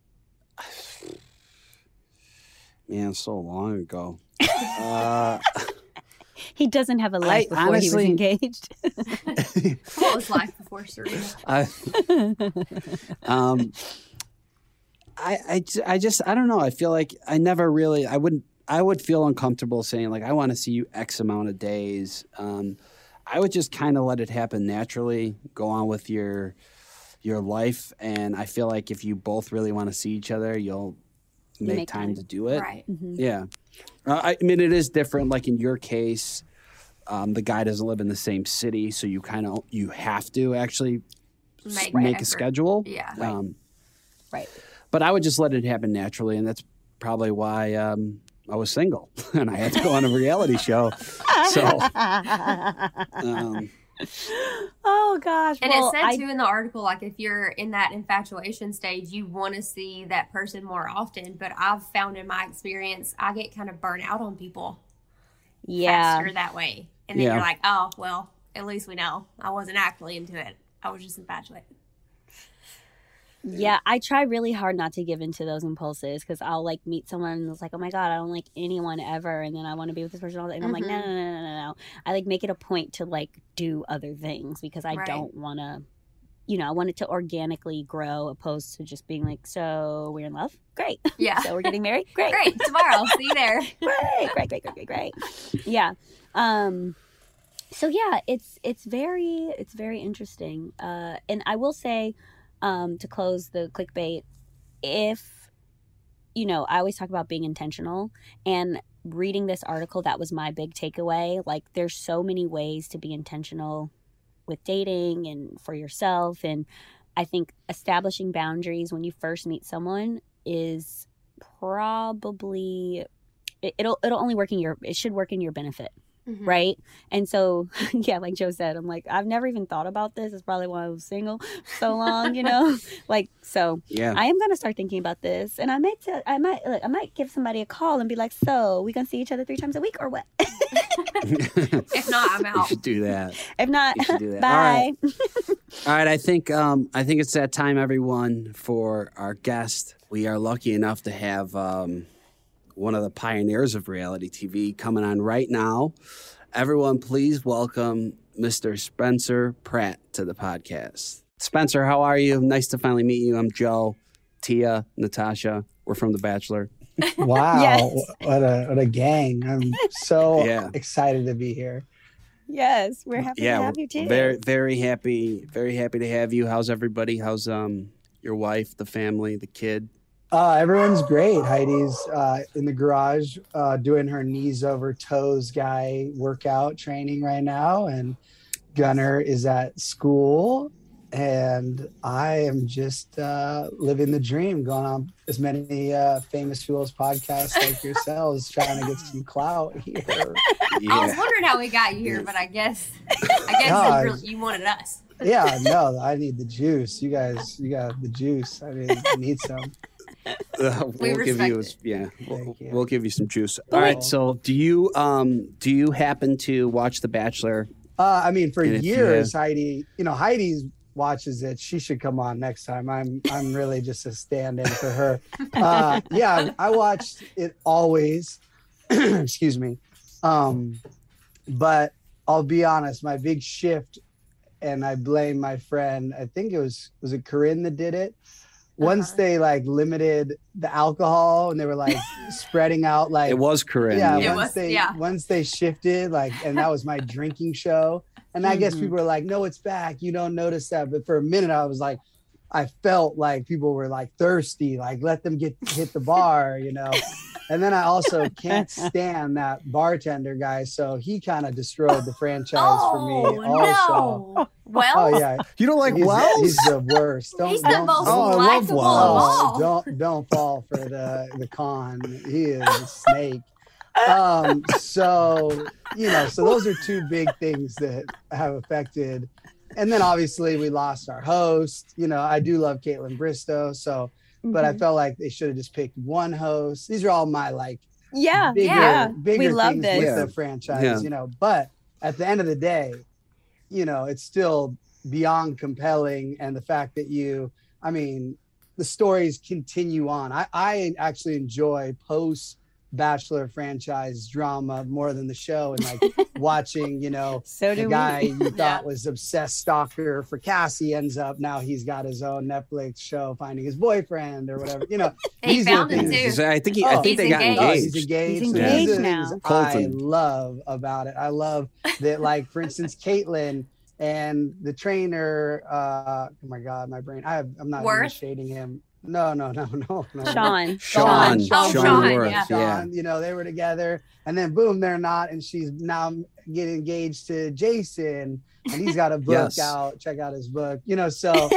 S2: man, so long ago. uh,
S3: He doesn't have a life
S2: I
S3: before
S2: honestly-
S3: he was engaged.
S4: What was life before Serena?
S2: I, um, I, I, j- I just, I don't know. I feel like I never really, I wouldn't, I would feel uncomfortable saying like, I want to see you X amount of days. Um, I would just kind of let it happen naturally, go on with your, your life. And I feel like if you both really want to see each other, you'll
S3: You
S2: make,
S3: make
S2: time,
S3: time.
S2: to do it.
S4: Right.
S2: Yeah. Uh, I, I mean, it is different. Like in your case, um, the guy doesn't live in the same city. So you kind of, you have to actually
S4: Make,
S2: make
S4: effort.
S2: a schedule.
S4: Yeah.
S2: Um,
S3: Right.
S2: But I would just let it happen naturally, and that's probably why um, I was single and I had to go on a reality show. So, um,
S3: Oh gosh.
S4: And
S3: well,
S4: it said
S3: I,
S4: too in the article, like if you're in that infatuation stage, you want to see that person more often. But I've found in my experience, I get kind of burnt out on people
S3: yeah.
S4: faster that way. And then
S2: Yeah.
S4: you're like, oh, well, at least we know I wasn't actually into it. I was just infatuated.
S3: Yeah, I try really hard not to give into those impulses, because I'll like meet someone and it's like, oh my God, I don't like anyone ever. And then I want to be with this person all day. And I'm like, no, no, no, no, no, no. I like make it a point to like do other things, because I
S4: Right.
S3: don't want to, you know, I want it to organically grow, opposed to just being like, so we're in love? Great.
S4: Yeah.
S3: So we're getting married? Great.
S4: Great. Tomorrow. See you there.
S3: great, great, great, great, great, great. Yeah. Um, so yeah, it's it's very it's very interesting. Uh, and I will say, um, to close the clickbait, if you know, I always talk about being intentional, and reading this article, that was my big takeaway. Like, there's so many ways to be intentional with dating and for yourself, and I think establishing boundaries when you first meet someone is probably it, it'll it'll only work in your it should work in your benefit,
S4: Mhm.
S3: right? And so yeah, like Joe said, I'm like, I've never even thought about this. It's probably why I was single so long, you know. Like, so
S2: yeah.
S3: I am gonna start thinking about this, and I might tell, I might look, I might give somebody a call and be like, so we gonna see each other three times a week or what?
S4: If not, I'm out.
S2: You should do that.
S3: If not,
S2: You should do that.
S3: bye.
S2: All right. All right, I think um, I think it's that time, everyone, for our guest. We are lucky enough to have um, one of the pioneers of reality T V coming on right now. Everyone, please welcome Mister Spencer Pratt to the podcast. Spencer, how are you? Nice to finally meet you. I'm Joe, Tia, Natasha. We're from The Bachelor.
S5: Wow,
S3: Yes.
S5: what a what a gang! I'm so
S2: Yeah.
S5: excited to be here.
S3: Yes, we're happy
S2: Yeah,
S3: to have you too.
S2: very, very happy, very happy to have you. How's everybody? How's um your wife, the family, the kid?
S5: Uh, everyone's great. Heidi's uh, in the garage uh, doing her knees over toes guy workout training right now, and Gunnar is at school, and I am just uh, living the dream, going on as many uh, famous people's podcasts like yourselves, trying to get some clout here.
S4: I was wondering how we got you here, but I guess I guess
S5: No,
S4: you, really, you wanted us.
S5: Yeah, no, I need the juice. You guys, you got the juice. I mean, I need some.
S2: Uh,
S4: We
S2: we'll give
S4: respect
S2: you,
S4: it.
S2: yeah, we'll,
S5: Thank you.
S2: we'll give you some juice.
S5: Oh.
S2: All right. So, do you um do you happen to watch The Bachelor?
S5: Uh, I mean, for
S2: And if you
S5: years, Heidi, you know, Heidi watches it. She should come on next time. I'm, I'm really just a stand-in for her. Uh, yeah, I watched it always. Excuse me. Um, but I'll be honest, my big shift, and I blame my friend. I think it was was it Corinne that did it. Once
S4: Uh-huh.
S5: they like limited the alcohol and they were like spreading out like
S2: It was Corinne.
S5: yeah,
S4: It
S5: once
S4: was-
S5: they
S4: yeah.
S5: once they shifted, like, and that was my drinking show. And I guess
S3: Mhm.
S5: people were like, "No, it's back. You don't notice that." But for a minute, I was like, I felt like people were like thirsty, like let them get hit the bar, you know. And then I also can't stand that bartender guy, so he kind of destroyed the franchise for me.
S4: Oh
S5: Also,
S4: no! Well,
S5: oh yeah,
S2: You don't like
S5: he's,
S2: Wells?
S5: he's the worst. Don't
S4: he's the
S5: don't,
S4: most
S2: Oh, I love
S4: likable
S2: Wells.
S4: of
S5: Oh,
S4: all.
S5: don't don't fall for the the con. He is a snake. Um, so you know, so those are two big things that have affected. And then obviously we lost our host. You know, I do love Caitlin Bristow, so but I
S3: Mhm.
S5: felt like they should have just picked one host. These are all my like
S3: yeah,
S5: bigger,
S3: yeah,
S5: bigger
S3: we love
S5: things
S3: this.
S5: with
S2: Yeah.
S5: the franchise,
S2: Yeah.
S5: you know. But at the end of the day, you know, it's still beyond compelling. And the fact that you, I mean, the stories continue on. I, I actually enjoy post Bachelor franchise drama more than the show, and like watching, you know,
S3: So
S5: the
S3: do
S5: guy
S3: we.
S5: you thought
S4: Yeah.
S5: was obsessed stalker for Cassie ends up now he's got his own Netflix show finding his boyfriend or whatever, you know.
S4: He
S5: these are the
S4: found him
S5: things-
S4: too.
S2: I think he,
S5: Oh,
S2: I think
S4: he's
S2: they got
S4: engaged.
S5: Oh,
S2: engaged.
S5: he's engaged.
S3: He's
S5: So
S3: engaged
S5: these are the
S3: now.
S5: things I
S2: Colton.
S5: love about it. I love that, like, for instance, Caitlyn and the trainer. Uh, oh my God, my brain. I have, I'm not even
S4: Worth?
S5: shading him. No, no, no, no, no.
S3: Sean.
S2: Sean,
S4: Oh,
S2: Sean,
S4: Sean,
S2: Worth,
S4: yeah.
S2: yeah.
S5: Sean, you know, they were together, and then boom, they're not, and she's now getting engaged to Jason, and he's got a book
S2: Yes.
S5: out. Check out his book, you know. So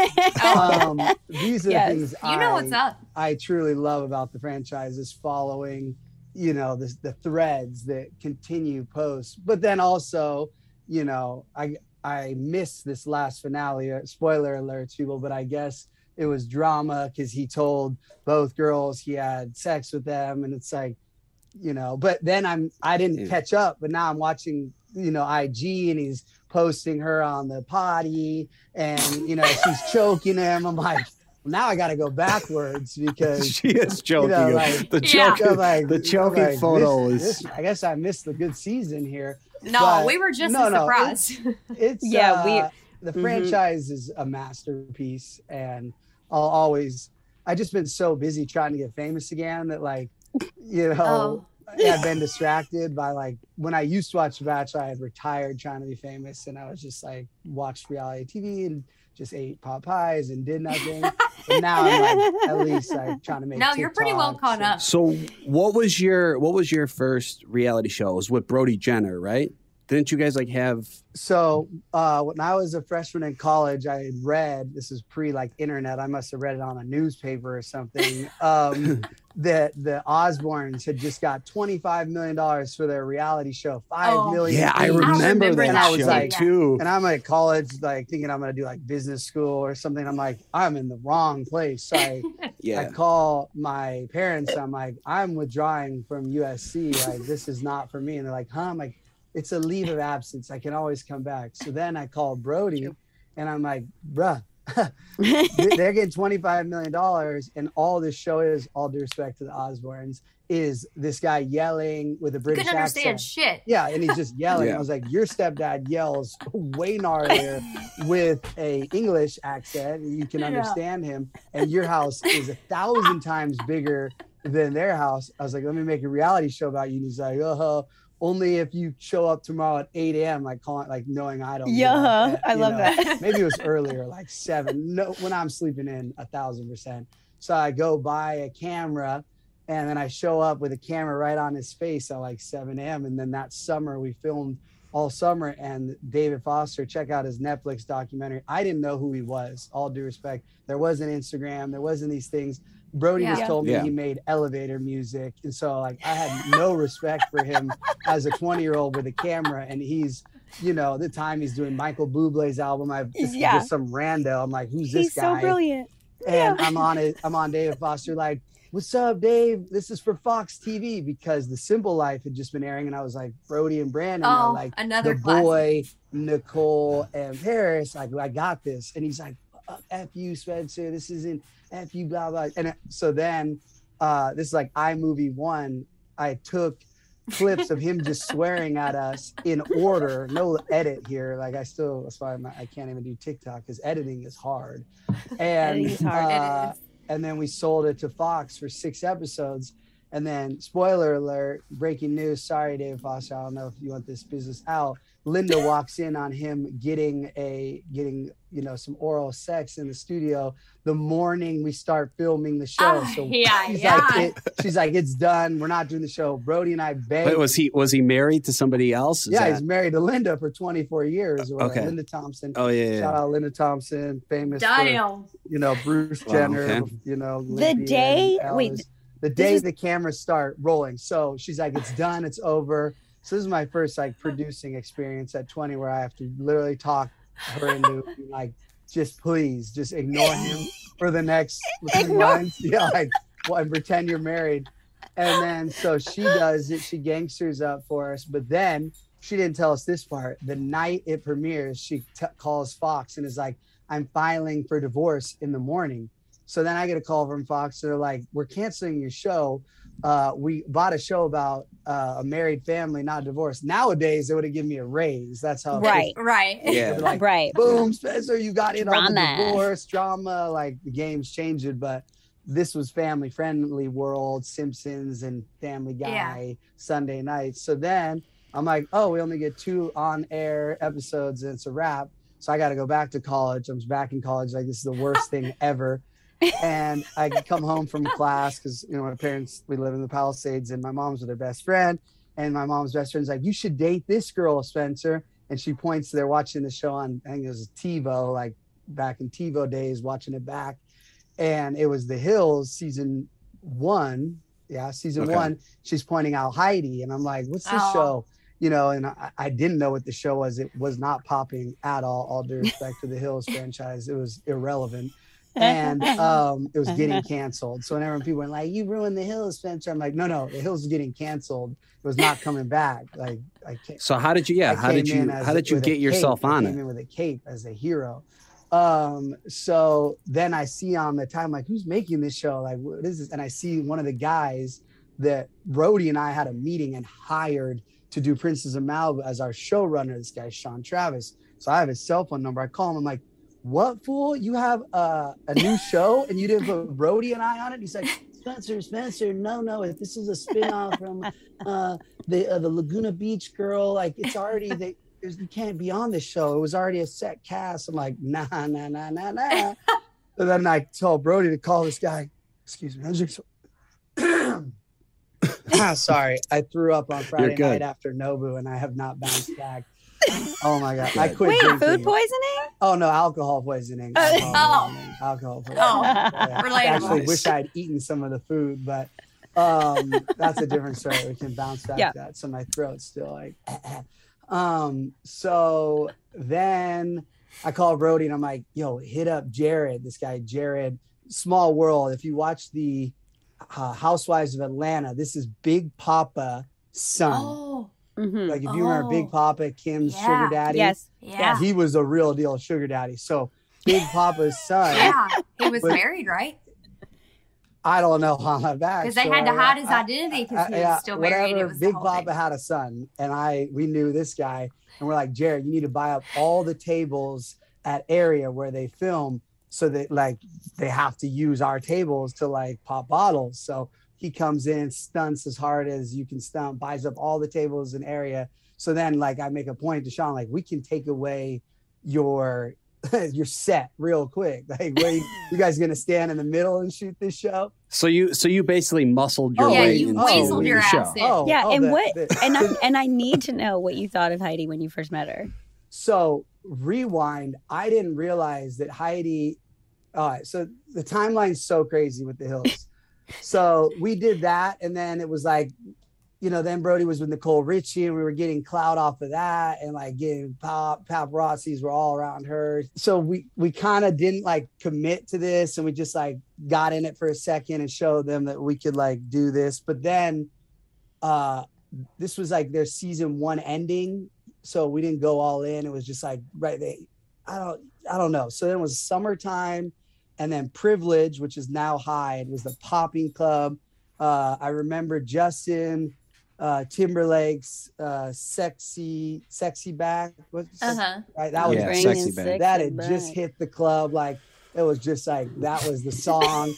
S5: um, these are
S3: Yes.
S5: the things
S4: You know
S5: I,
S4: what's up.
S5: I truly love about the franchise is following, you know, the the threads that continue post, but then also, you know, I I missed this last finale. uh, Spoiler alerts, people, but I guess it was drama because he told both girls he had sex with them, and it's like, you know. But then I'm I didn't
S2: Yeah.
S5: catch up, but now I'm watching, you know, I G, and he's posting her on the potty, and you know she's choking him. I'm like, now I got to go backwards because
S2: She is joking.
S5: know, like-
S2: the
S4: Yeah.
S2: choking,
S5: I'm like,
S2: the
S5: I'm
S2: choking
S5: like,
S2: photo
S5: this-
S2: is.
S5: this- I guess I missed the good season here.
S4: No,
S5: But-
S4: we were just
S5: no,
S4: as
S5: no,
S4: surprised.
S5: It's
S3: Yeah,
S5: uh,
S3: we-
S5: the
S3: Mhm.
S5: franchise is a masterpiece, and I'll always. I just been so busy trying to get famous again that, like, you know, I've been distracted by, like, when I used to watch The Bachelor, I had retired trying to be famous, and I was just like watched reality T V and just ate pot pies and did nothing. And now I'm like, at least like trying to make.
S4: No, you're pretty well
S5: TikToks
S4: caught
S5: and-
S4: up.
S2: So, what was your what was your first reality show? It was with Brody Jenner, right? Didn't you guys like have?
S5: So uh, when I was a freshman in college, I had read, this is pre like internet, I must have read it on a newspaper or something, um, that the Osbournes had just got twenty-five million dollars for their reality show, five
S4: Oh.
S5: million.
S2: Yeah, I
S5: each.
S2: remember,
S4: remember
S2: that,
S5: that. I was
S2: show
S5: like-
S2: too.
S5: And I'm at college, like thinking I'm going to do like business school or something. I'm like, I'm in the wrong place. So I, I
S2: Yeah,
S5: call my parents. I'm like, I'm withdrawing from U S C. Like, this is not for me. And they're like, huh? I'm like, it's a leave of absence. I can always come back. So then I called Brody and I'm like, bruh, they're getting twenty-five million dollars. And all this show is, all due respect to the Osbournes, is this guy yelling with a British
S4: couldn't
S5: accent.
S4: understand shit.
S5: Yeah, and he's just yelling.
S2: Yeah.
S5: I was like, your stepdad yells way gnarlier with a English accent. You can understand yeah. him. And your house is a thousand times bigger than their house. I was like, let me make a reality show about you. And he's like, oh, only if you show up tomorrow at eight a.m. like calling, like knowing I don't.
S3: Yeah,
S5: that,
S3: I love
S5: know.
S3: that.
S5: Maybe it was earlier, like seven. No, when I'm sleeping in, a thousand percent. So I go buy a camera. And then I show up with a camera right on his face at like seven a.m. And then that summer we filmed all summer. And David Foster, check out his Netflix documentary. I didn't know who he was, all due respect. There wasn't Instagram. There wasn't these things. Brody yeah. just told me yeah. he made elevator music. And so like I had no respect for him as a twenty year old with a camera. And he's, you know, the time he's doing Michael Bublé's album. I've just, yeah. just some rando. I'm like, who's this
S3: he's
S5: guy?
S3: He's so brilliant.
S5: And
S3: yeah.
S5: I'm on it. I'm on David Foster like, what's up, Dave? This is for Fox T V, because The Simple Life had just been airing. And I was like, Brody and Brandon
S4: oh,
S5: are like
S4: another
S5: the
S4: classic.
S5: Boy, Nicole, and Paris. Like, I got this. And he's like, F you, Spencer. This isn't F you, blah, blah. And so then uh, this is like iMovie one. I took clips of him just swearing at us in order. No edit here. Like I still, that's why I'm, I can't even do TikTok because editing is hard. And
S3: editing is hard.
S5: Uh, and then we sold it to Fox for six episodes. And then, spoiler alert, breaking news. Sorry, David Foster. I don't know if you want this business out. Linda walks in on him getting a getting you know some oral sex in the studio the morning we start filming the show.
S4: Oh,
S5: so
S4: yeah,
S5: she's
S4: yeah.
S5: like, it, she's like, it's done. We're not doing the show. Brody and I begged.
S2: Wait, was he was he married to somebody else? Is
S5: yeah,
S2: that...
S5: he's married to Linda for twenty-four years. Or
S2: okay.
S5: Linda Thompson.
S2: Oh yeah, yeah.
S5: Shout out Linda Thompson, famous
S4: Damn.
S5: for you know Bruce
S2: Wow,
S5: Jenner.
S2: okay.
S5: You know
S3: the day wait.
S5: The day
S3: is...
S5: the cameras start rolling. So she's like, it's done, it's over. So this is my first like producing experience at twenty where I have to literally talk her into like, just please, just ignore him for the next three months. Yeah, like, well, and pretend you're married. And then so she does it, she gangsters up for us. But then she didn't tell us this part. The night it premieres, she t- calls Fox and is like, I'm filing for divorce in the morning. So then I get a call from Fox. They're like, we're canceling your show. Uh, we bought a show about uh, a married family, not divorced. Nowadays, they would have given me a raise. That's how.
S3: Right,
S4: right.
S2: Yeah.
S5: Like,
S3: right.
S5: Boom, Spencer, you got in
S3: Drama.
S5: on the divorce, drama. Like the game's changed it, but this was family friendly world, Simpsons and Family Guy, yeah. Sunday nights. So then I'm like, oh, we only get two on air episodes and it's a wrap. So I got to go back to college. I'm back in college. Like, this is the worst thing ever. And I come home from class because, you know, my parents, we live in the Palisades and my mom's with her best friend. And my mom's best friend's like, you should date this girl, Spencer. And she points to, they're watching the show on, I think it was TiVo, like back in TiVo days, watching it back. And it was The Hills season one. Yeah, season okay. one. She's pointing out Heidi. And I'm like, what's this oh. show? You know, and I, I didn't know what the show was. It was not popping at all, all due respect to the Hills franchise. It was irrelevant. And um, it was getting canceled. So whenever people were like, you ruined The Hills, Spencer, I'm like, no, no, The Hills is getting canceled. It was not coming back. Like, I can't.
S2: So how did you, yeah, how did you, how did you get yourself on it?
S5: I came in with a cape as a hero. Um, so then I see on the time, like, who's making this show? Like, what is this? And I see one of the guys that Brody and I had a meeting and hired to do Princess of Malibu as our showrunner. This guy, Sean Travis. So I have his cell phone number. I call him. I'm like, what, fool? You have uh, a new show and you didn't put Brody and I on it? He's like, Spencer, Spencer, no, no. If this is a spinoff from uh, the uh, the Laguna Beach girl, like it's already they. You can't be on this show. It was already a set cast. I'm like, nah, nah, nah, nah, nah. So then I told Brody to call this guy. Excuse me. I was just sorry. I threw up on Friday night after Nobu, and I have not bounced back. Oh my god! I quit.
S3: Wait,
S5: drinking.
S3: food poisoning?
S5: Oh no, alcohol poisoning.
S3: Uh,
S5: Alcohol
S4: oh,
S5: poisoning. Alcohol poisoning.
S4: Oh,
S5: yeah.
S4: relatable.
S5: I actually wish I'd eaten some of the food, but um, that's a different story. We can bounce back yeah. that. So my throat's still like. um. So then I called Brody and I'm like, "Yo, hit up Jared. This guy, Jared. Small world. If you watch the uh, Housewives of Atlanta, this is Big Papa's son."
S4: Oh.
S2: Mm-hmm.
S5: Like if you oh. remember Big Papa, Kim's yeah. sugar daddy.
S3: Yes.
S4: Yeah.
S5: He was a real deal sugar daddy. So Big Papa's son.
S4: Yeah. He was but, married, right?
S5: I don't know how I'm back.
S4: Because they
S5: so
S4: had to hide
S5: I,
S4: his identity because he
S5: I,
S4: was still married.
S5: Whatever,
S4: it was
S5: Big Papa
S4: thing.
S5: had a son, and I we knew this guy, and we're like, Jared, you need to buy up all the tables at area where they film, so that like they have to use our tables to like pop bottles. So he comes in, stunts as hard as you can stunt, buys up all the tables in area. So then like I make a point to Sean, like we can take away your your set real quick. Like, where you, you guys gonna stand in the middle and shoot this show?
S2: So you, so you basically muscled your
S4: oh,
S2: way
S4: yeah, you
S2: into
S4: weaseled your
S2: the show.
S4: ass in.
S5: Oh,
S3: yeah,
S5: oh,
S3: and
S5: the,
S3: what?
S5: The,
S3: and I and I need to know what you thought of Heidi when you first met her.
S5: So rewind. I didn't realize that Heidi. All right, so the timeline's so crazy with the Hills. So we did that, and then it was like, you know, then Brody was with Nicole Richie, and we were getting clout off of that, and like getting pop paparazzis were all around her. So we we kind of didn't like commit to this, and we just like got in it for a second and showed them that we could like do this. But then, uh, this was like their season one ending, so we didn't go all in. It was just like right they, I don't I don't know. So then it was summertime, and then Privilege, which is now Hyde, was the popping club. Uh, I remember Justin. Uh, Timberlake's uh, sexy, sexy back.
S4: Uh-huh.
S5: Right, that was
S2: yeah, sexy back.
S5: That had back. Just hit the club. Like it was just like that was the song.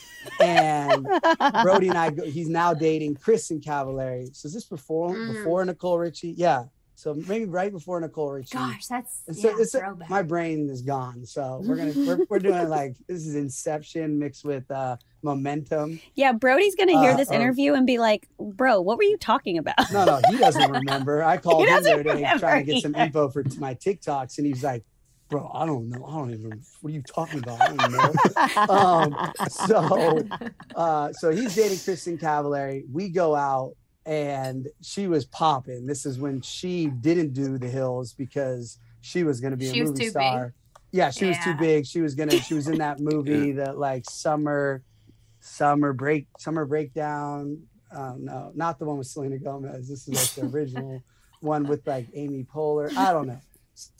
S5: And Brody and I, he's now dating Kristen Cavallari. So is this before mm. before Nicole Richie? Yeah. So maybe right before Nicole Richie.
S4: Gosh, that's
S5: and so
S4: yeah,
S5: it's a, my brain is gone. So we're gonna we're, we're doing like this is Inception mixed with uh, Momentum.
S3: Yeah, Brody's gonna hear
S5: uh,
S3: this
S5: or,
S3: interview and be like, "Bro, what were you talking about?"
S5: No, no, he doesn't remember. I called him the other day
S3: remember,
S5: trying to get some
S3: yeah.
S5: info for my TikToks, and he's like, "Bro, I don't know. I don't even. What are you talking about? I don't know." um, so, uh, so he's dating Kristen Cavallari. We go out. And she was popping. This is when she didn't do the Hills because she was going to be
S4: she
S5: a movie
S4: was
S5: star.
S4: Big.
S5: Yeah, she
S4: yeah.
S5: was too big. She was gonna. She was in that movie that like summer, summer break, summer breakdown. Uh, no, not the one with Selena Gomez. This is like the original one with like Amy Poehler. I don't know.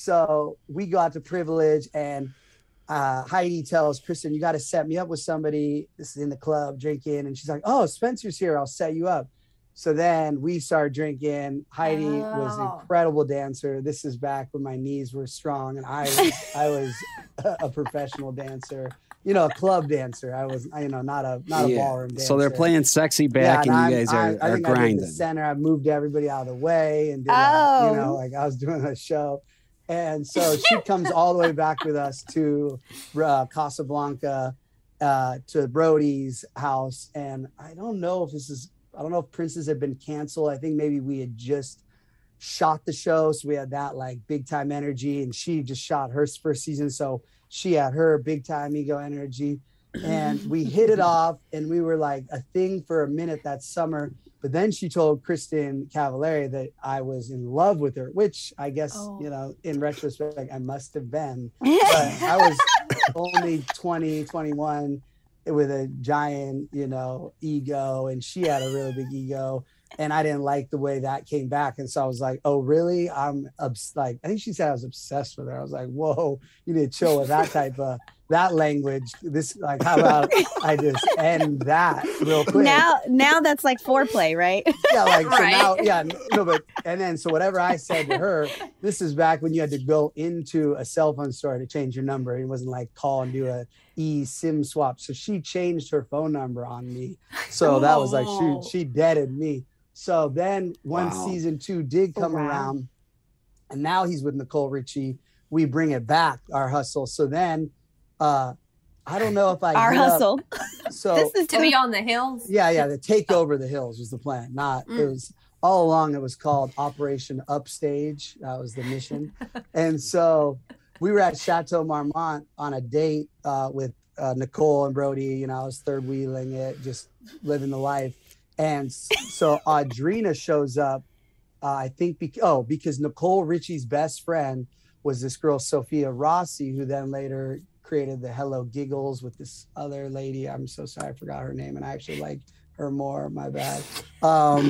S5: So we got to Privilege, and uh, Heidi tells Kristen, "You got to set me up with somebody." This is in the club drinking, and she's like, "Oh, Spencer's here. I'll set you up." So then we started drinking. Heidi oh. was an incredible dancer. This is back when my knees were strong and I was I was a professional dancer. You know, a club dancer. I was, you know, not a not a yeah. ballroom dancer.
S2: So they're playing sexy back, yeah, and, and you guys are,
S5: I, I
S2: are
S5: think
S2: grinding.
S5: I did the center. I moved everybody out of the way and did,
S3: oh.
S5: a, you know, like I was doing a show. And so she comes all the way back with us to uh, Casablanca, uh, to Brody's house, and I don't know if this is. I don't know if Princes had been canceled. I think maybe we had just shot the show. So we had that like big time energy, and she just shot her first season. So she had her big time ego energy, and we hit it off, and we were like a thing for a minute that summer. But then she told Kristen Cavallari that I was in love with her, which I guess, oh. you know, in retrospect, I must have been. But I was only twenty, twenty-one. With a giant, you know, ego, and she had a really big ego, and I didn't like the way that came back, and so I was like, "Oh, really?" I'm obs- like, I think she said I was obsessed with her. I was like, "Whoa, you need to chill with that type of that language." This, like, how about I just end that real quick?
S3: Now, now that's like foreplay, right?
S5: Yeah, like so
S4: right.
S5: now, yeah, no, but and then so whatever I said to her, this is back when you had to go into a cell phone store to change your number. It wasn't like call and do a e-sim swap. So she changed her phone number on me. So oh. that was like she she deaded me. So then when wow. season two did come wow. around, and now he's with Nicole Richie, we bring it back, our hustle. So then uh I don't know if I
S3: our hustle.
S5: Up, so
S4: this is to be on the Hills.
S5: Yeah, yeah. To take over the Hills was the plan. Not mm. it was all along. It was called Operation Upstage. That was the mission. And so we were at Chateau Marmont on a date uh, with uh, Nicole and Brody. You know, I was third wheeling it, just living the life. And so Audrina shows up. Uh, I think be- oh because Nicole Richie's best friend was this girl Sophia Rossi, who then later created the Hello Giggles with this other lady. I'm so sorry, I forgot her name, and I actually like her more. My bad. Um,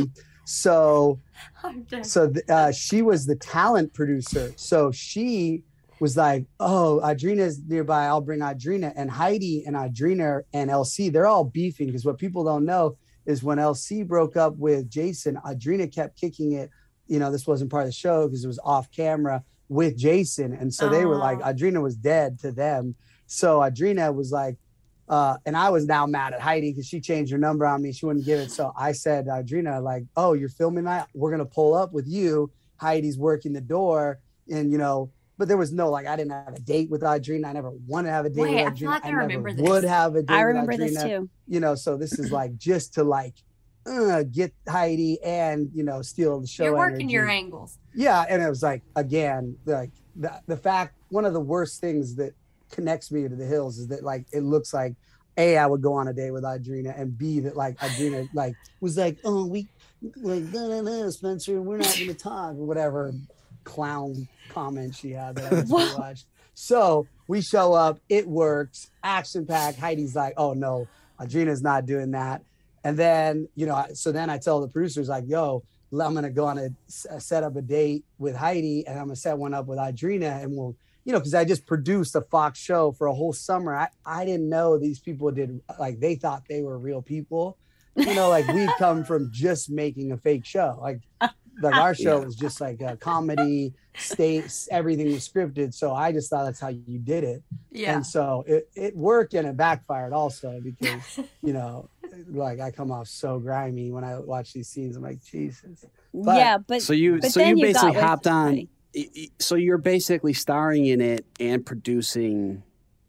S5: So, so uh, she was the talent producer. So she was like, oh, Audrina's nearby. I'll bring Audrina. And Heidi and Audrina and L C, they're all beefing because what people don't know is when L C broke up with Jason, Audrina kept kicking it. You know, this wasn't part of the show because it was off camera with Jason. And so they were like, Audrina was dead to them. So Audrina was like, uh, and I was now mad at Heidi because she changed her number on me. She wouldn't give it. So I said, Audrina, like, oh, you're filming that? We're going to pull up with you. Heidi's working the door. And, you know, but there was no, like, I didn't have a date with Audrina. I never wanted to have a date
S4: Wait,
S5: with Audrina.
S4: I feel like I, I remember
S5: never
S4: this.
S5: would have a date
S3: I remember
S5: with Audrina.
S3: this too.
S5: You know, so this is like just to like, Uh, get Heidi and, you know, steal the show.
S4: You're working
S5: energy.
S4: your angles.
S5: Yeah. And it was like, again, like the, the fact, one of the worst things that connects me to the Hills is that like, it looks like A, I would go on a date with Audrina, and B, that like Audrina like was like, oh, we like, no, no, no, Spencer, we're not going to talk or whatever clown comment she had that I just watched. So we show up, it works, action packed. Heidi's like, oh no, Audrina's not doing that. And then, you know, so then I tell the producers like, yo, I'm going to go on a, a set up a date with Heidi, and I'm going to set one up with Audrina, and we'll, you know, because I just produced a Fox show for a whole summer. I, I didn't know these people did, like, they thought they were real people. You know, like we come from just making a fake show. Like, like our show yeah. was just like a comedy, states, everything was scripted. So I just thought that's how you did it. Yeah. And so it, it worked, and it backfired also because, you know, like I come off so grimy when I watch these scenes. I'm like, Jesus.
S3: But, yeah, but
S2: so you
S3: but
S2: so you
S3: you
S2: basically hopped on.
S3: Funny.
S2: So you're basically starring in it and producing,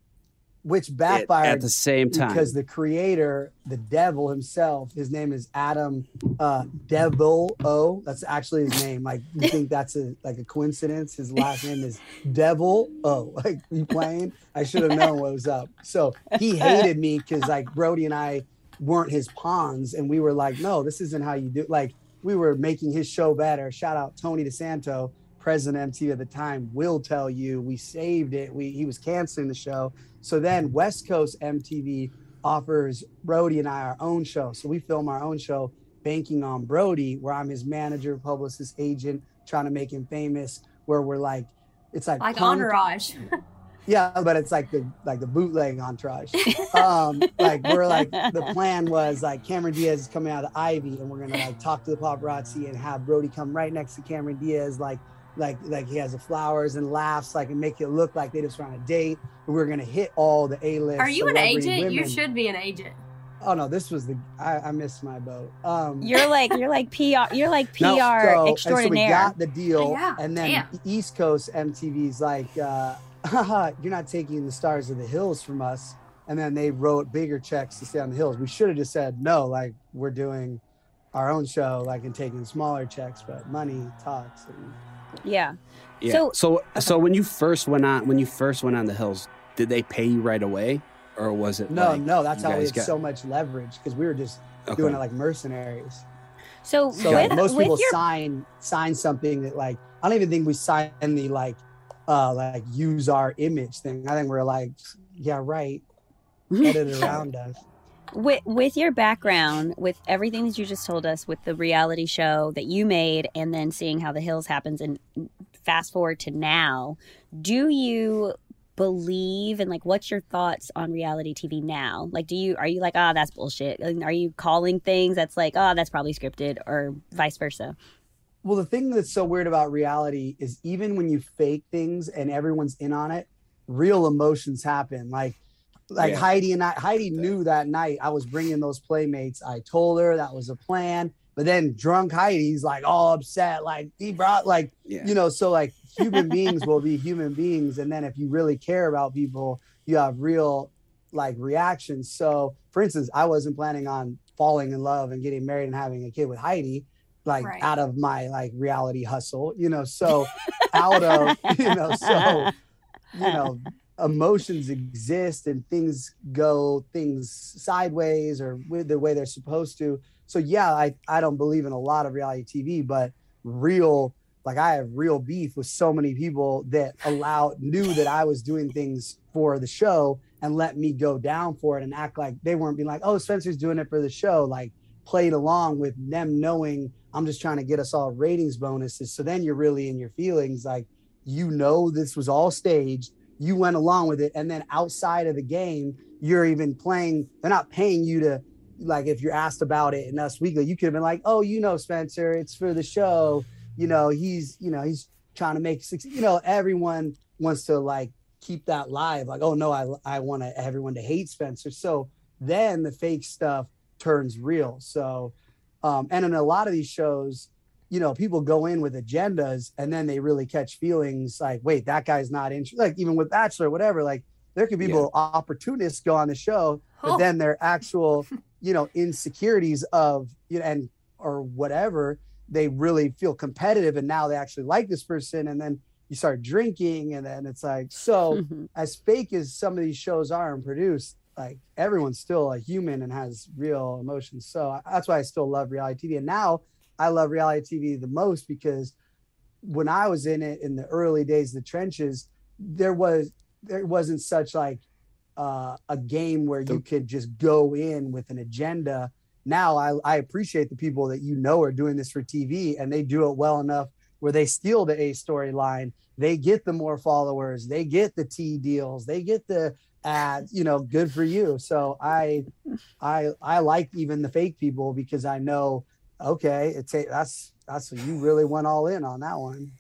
S5: which backfired
S2: at the same time
S5: because the creator, the devil himself, his name is Adam uh, Devil O. That's actually his name. Like you think that's a like a coincidence? His last name is Devil O. Like you playing? I should have known what was up. So he hated me because like Brody and I weren't his pawns, and we were like, no, this isn't how you do. Like we were making his show better. Shout out Tony DeSanto, president of M T V at the time, will tell you we saved it. We he was canceling the show. So then West Coast M T V offers Brody and I our own show. So we film our own show, banking on Brody, where I'm his manager, publicist, agent, trying to make him famous. Where we're like, it's like
S4: like
S5: punk.
S4: Entourage.
S5: Yeah, but it's like the like the bootleg Entourage. Um, like we're like the plan was like Cameron Diaz is coming out of the Ivy, and we're gonna like talk to the paparazzi and have Brody come right next to Cameron Diaz, like like like he has the flowers and laughs, like and make it look like they just were on a date. And we're gonna hit all the A-list.
S4: Are you an agent?
S5: Women.
S4: You should be an agent.
S5: Oh no, this was the I, I missed my boat. Um,
S3: you're like you're like P R. You're like P R
S5: no, so,
S3: extraordinaire.
S5: And so we got the deal,
S4: yeah,
S5: and then
S4: damn.
S5: East Coast M T V's like, uh, you're not taking the Stars of the Hills from us. And then they wrote bigger checks to stay on the Hills. We should have just said no, like we're doing our own show, like and taking smaller checks, but money talks. And...
S3: Yeah.
S2: Yeah.
S3: So
S2: so so when you first went on when you first went on the Hills, did they pay you right away, or was it?
S5: No,
S2: like
S5: no. That's how we had
S2: got...
S5: so much leverage because we were just
S2: okay.
S5: doing it like mercenaries.
S3: So,
S5: so
S3: with,
S5: like, most
S3: with
S5: people
S3: your...
S5: sign sign something that like I don't even think we signed the like uh like use our image thing. I think we're like, yeah, right. Edit it around us.
S3: With with your background, with everything that you just told us, with the reality show that you made, and then seeing how the Hills happens, and fast forward to now, do you believe and like what's your thoughts on reality T V now? Like, do you are you like, ah, oh, that's bullshit? Are you calling things that's like, oh, that's probably scripted, or vice versa?
S5: Well, the thing that's so weird about reality is even when you fake things and everyone's in on it, real emotions happen. Like, like yeah. Heidi and I, Heidi knew that night I was bringing those playmates. I told her that was a plan, but then drunk Heidi's like all upset. Like he brought like, yeah. you know, so like human beings will be human beings. And then if you really care about people, you have real like reactions. So for instance, I wasn't planning on falling in love and getting married and having a kid with Heidi. Like right. out of my like reality hustle, you know, so out of, you know, so, you know, emotions exist and things go things sideways or with the way they're supposed to. So yeah, I, I don't believe in a lot of reality T V, but real, like I have real beef with so many people that allow knew that I was doing things for the show and let me go down for it and act like they weren't being like, oh, Spencer's doing it for the show. Like, played along with them knowing I'm just trying to get us all ratings bonuses. So then you're really in your feelings, like, you know, this was all staged. You went along with it. And then outside of the game, you're even playing. They're not paying you to, like, if you're asked about it in Us Weekly, you could have been like, oh, you know, Spencer, it's for the show. You know, he's, you know, he's trying to make six, you know, everyone wants to like keep that live. Like, oh no, I, I want everyone to hate Spencer. So then the fake stuff turns real. So, um, and in a lot of these shows, you know, people go in with agendas and then they really catch feelings like, wait, that guy's not interested. Like even with Bachelor, whatever, like there could be yeah. people, opportunists go on the show, but oh. then their actual, you know, insecurities of, you know, and, or whatever, they really feel competitive and now they actually like this person. And then you start drinking and then it's like, so mm-hmm. as fake as some of these shows are and produced, like everyone's still a human and has real emotions. So that's why I still love reality T V. And now I love reality T V the most because when I was in it in the early days of the trenches, there was, there wasn't such like uh, a game where you could just go in with an agenda. Now I, I appreciate the people that, you know, are doing this for T V and they do it well enough where they steal the A storyline. They get the more followers, they get the T deals, they get the ads, you know, good for you. So I, I, I like even the fake people because I know, okay, it's a, that's, that's what you really went all in on that one.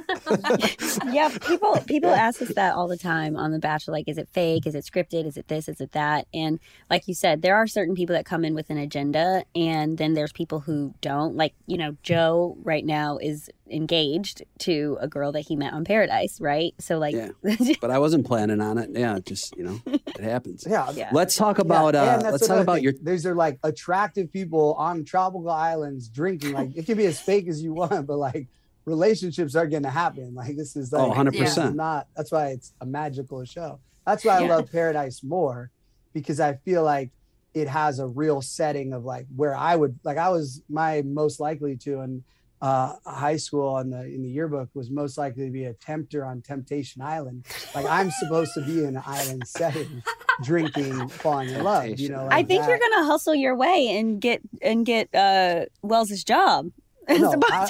S3: Yeah, people people ask us that all the time on The Bachelor. Like, is it fake? Is it scripted? Is it this? Is it that? And like you said, there are certain people that come in with an agenda, and then there's people who don't. Like, you know, Joe right now is engaged to a girl that he met on Paradise, right? So like,
S2: yeah. But I wasn't planning on it. Yeah, just, you know, it happens.
S5: Yeah.
S3: yeah.
S2: Let's talk about
S5: yeah.
S2: uh, let's talk about thing. your.
S5: These are like attractive people on tropical islands drinking. Like it can be as fake as you want, but like. Relationships are going to happen. Like this is like,
S2: oh, one hundred percent.
S5: Not, that's why it's a magical show. That's why I yeah. love Paradise more, because I feel like it has a real setting of like where I would, like I was my most likely to in uh, high school in the, in the yearbook was most likely to be a tempter on Temptation Island. Like I'm supposed to be in an island setting, drinking, falling in love, you know. Like
S3: I think
S5: that.
S3: you're going to hustle your way and get, and get uh, Wells's job.
S5: No, I,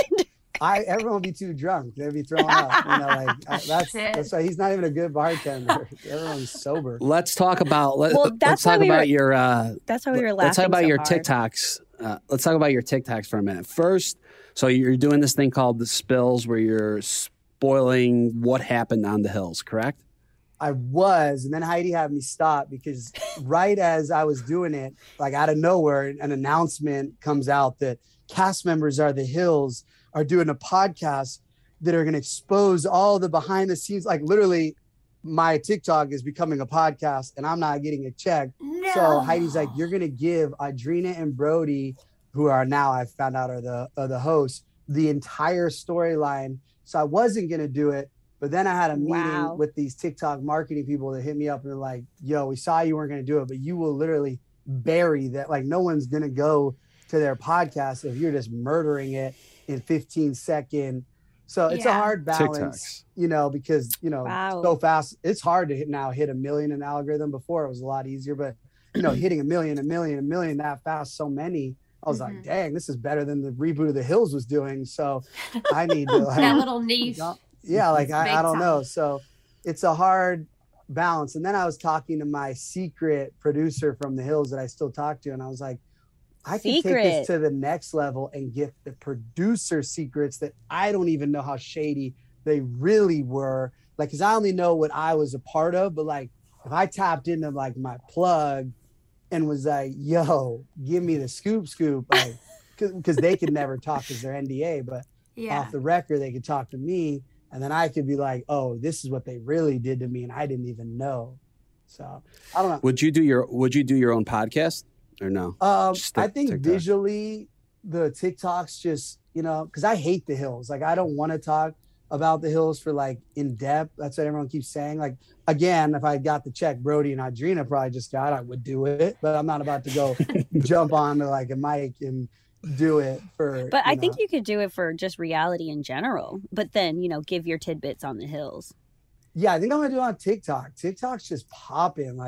S5: I everyone would be too drunk. They'd be throwing up. You know, like I, that's Shit. that's why he's not even a good bartender. Everyone's sober.
S2: Let's talk about let,
S3: well,
S2: let's talk
S3: we
S2: about
S3: were,
S2: your uh
S3: that's why we were laughing.
S2: Let's talk about
S3: so
S2: your
S3: hard.
S2: TikToks. Uh, let's talk about your TikToks for a minute. First, so you're doing this thing called The Spills where you're spoiling what happened on the hills, correct?
S5: I was, and then Heidi had me stop because right as I was doing it, like out of nowhere, an announcement comes out that cast members are the Hills are doing a podcast that are going to expose all the behind the scenes. Like literally my TikTok is becoming a podcast and I'm not getting a check. No. So Heidi's like, you're going to give Audrina and Brody, who are now I found out are the, are the hosts, the entire storyline. So I wasn't going to do it. But then I had a meeting wow. with these TikTok marketing people that hit me up and they're like, yo, we saw you weren't going to do it, but you will literally bury that. Like no one's going to go to their podcast if you're just murdering it in fifteen second. So it's yeah. a hard balance, TikToks. You know, because, you know, wow. so fast, it's hard to hit now hit a million in the algorithm. Before it was a lot easier, but you know, hitting a million, a million, a million that fast, so many, I was mm-hmm. like, dang, this is better than the reboot of The Hills was doing. So I need to like,
S4: that little niche.
S5: Yeah. Like, I, I don't time. know. So it's a hard balance. And then I was talking to my secret producer from The Hills that I still talk to. And I was like, I can Secret. take this to the next level and get the producer secrets that I don't even know how shady they really were. Like, cause I only know what I was a part of, but like, if I tapped into like my plug and was like, yo, give me the scoop scoop, like, cause, cause they could never talk cause they're N D A, but yeah. off the record, they could talk to me. And then I could be like, oh, this is what they really did to me. And I didn't even know. So I don't know.
S2: Would you do your, would you do your own podcast? Or no?
S5: Um, I think TikTok. Visually, the TikToks just, you know, because I hate The Hills. Like, I don't want to talk about The Hills for like in depth. That's what everyone keeps saying. Like, again, if I got the check Brody and Audrina probably just got, I would do it. But I'm not about to go jump on to like a mic and do it for.
S3: But I
S5: know.
S3: think you could do it for just reality in general. But then, you know, give your tidbits on The Hills.
S5: Yeah, I think I'm going to do it on TikTok. TikTok's just popping. Like,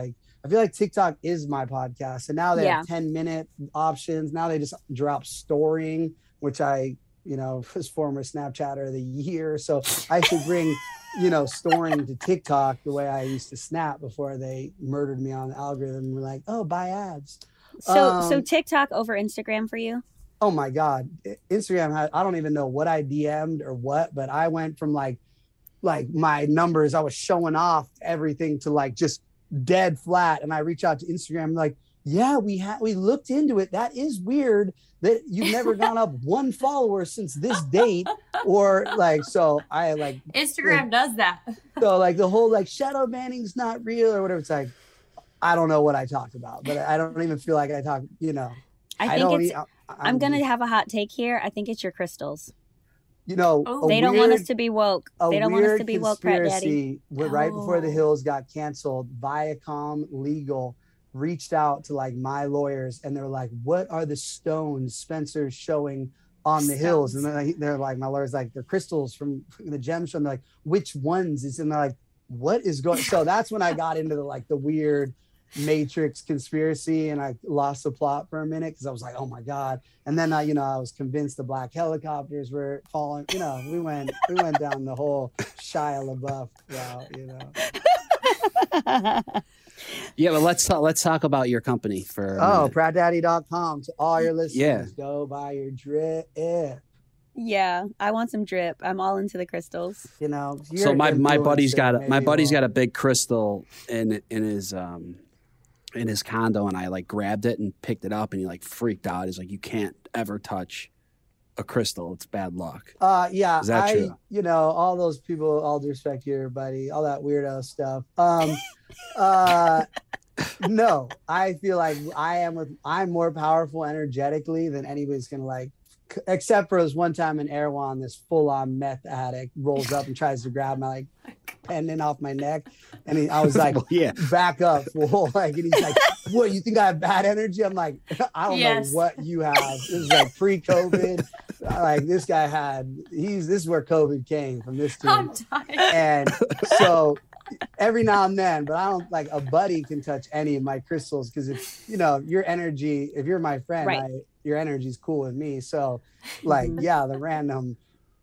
S5: I feel like TikTok is my podcast. And now they
S3: Yeah.
S5: have ten minute options. Now they just drop storing, which I, you know, was former Snapchatter of the year. So I should bring, you know, storing to TikTok the way I used to Snap before they murdered me on the algorithm and were like, oh, buy ads.
S3: So,
S5: Um,
S3: so TikTok over Instagram for you?
S5: Oh my God. Instagram had, I don't even know what I D M'd or what, but I went from like, like my numbers, I was showing off everything to like just dead flat. And I reach out to Instagram like, yeah, we had, we looked into it. That is weird that you've never gone up one follower since this date. Or like, so I like
S4: Instagram
S5: like,
S4: does that.
S5: So like the whole like shadow banning's not real or whatever. It's like, I don't know what I talked about, but I don't even feel like I talk, you know,
S3: I
S5: I
S3: think
S5: don't
S3: it's,
S5: e- I-
S3: I'm,
S5: I'm-
S3: going to have a hot take here. I think it's your crystals.
S5: you know,
S4: Oh.
S5: a
S3: They don't want us
S5: weird-
S3: to be woke.
S5: a
S3: They don't want us
S5: weird
S3: to be woke, Pratt Daddy.
S5: conspiracy, wh- right before the
S4: Oh.
S5: Hills got canceled, Viacom Legal reached out to like my lawyers and they're like, what are the stones Spencer's showing on the Hills? And
S4: Stones.
S5: they're like, they're like, my lawyer's like, they're crystals from the gem show. And they're like, which ones? Is and they're like, what is going? So that's when I got into the like the weird Matrix conspiracy, and I lost the plot for a minute because I was like, oh my God. And then I, you know, I was convinced the black helicopters were falling. You know, we went we went down the whole Shia LaBeouf route, you know.
S2: Yeah, but let's talk, let's talk about your company for. a
S5: Oh,
S2: minute.
S5: pratt daddy dot com to all your listeners.
S2: Yeah.
S5: Go buy your drip. Yeah.
S3: Yeah, I want some drip. I'm all into the crystals.
S5: You know.
S2: So
S5: you're
S2: my my
S5: influencer,
S2: buddy's got a, my
S5: maybe
S2: buddy's
S5: we'll-
S2: got a big crystal in in his um in his condo, and I like grabbed it and picked it up, and he like freaked out. He's like, you can't ever touch a crystal. It's bad luck.
S5: Uh, yeah,
S2: Is that
S5: I,
S2: true?
S5: you know, all those people, all due respect here, buddy, all that weirdo stuff. Um, uh, no, I feel like I am with, I'm more powerful energetically than anybody's gonna like, c- except for this one time in Erewhon, this full on meth addict rolls up and tries to grab my like pendant off my neck, and he, I was like,
S2: Well, yeah.
S5: back up, fool. Like, and he's like, what, you think I have bad energy? I'm like, I don't
S4: Yes.
S5: know what you have. This is like pre-COVID. Like, this guy had, he's, this is where COVID came from, this dude.
S4: I'm dying.
S5: And so every now and then, but I don't, like, a buddy can touch any of my crystals because if, you know, your energy, if you're my friend,
S3: Right.
S5: I, your energy's cool with me. So, like, yeah, the random,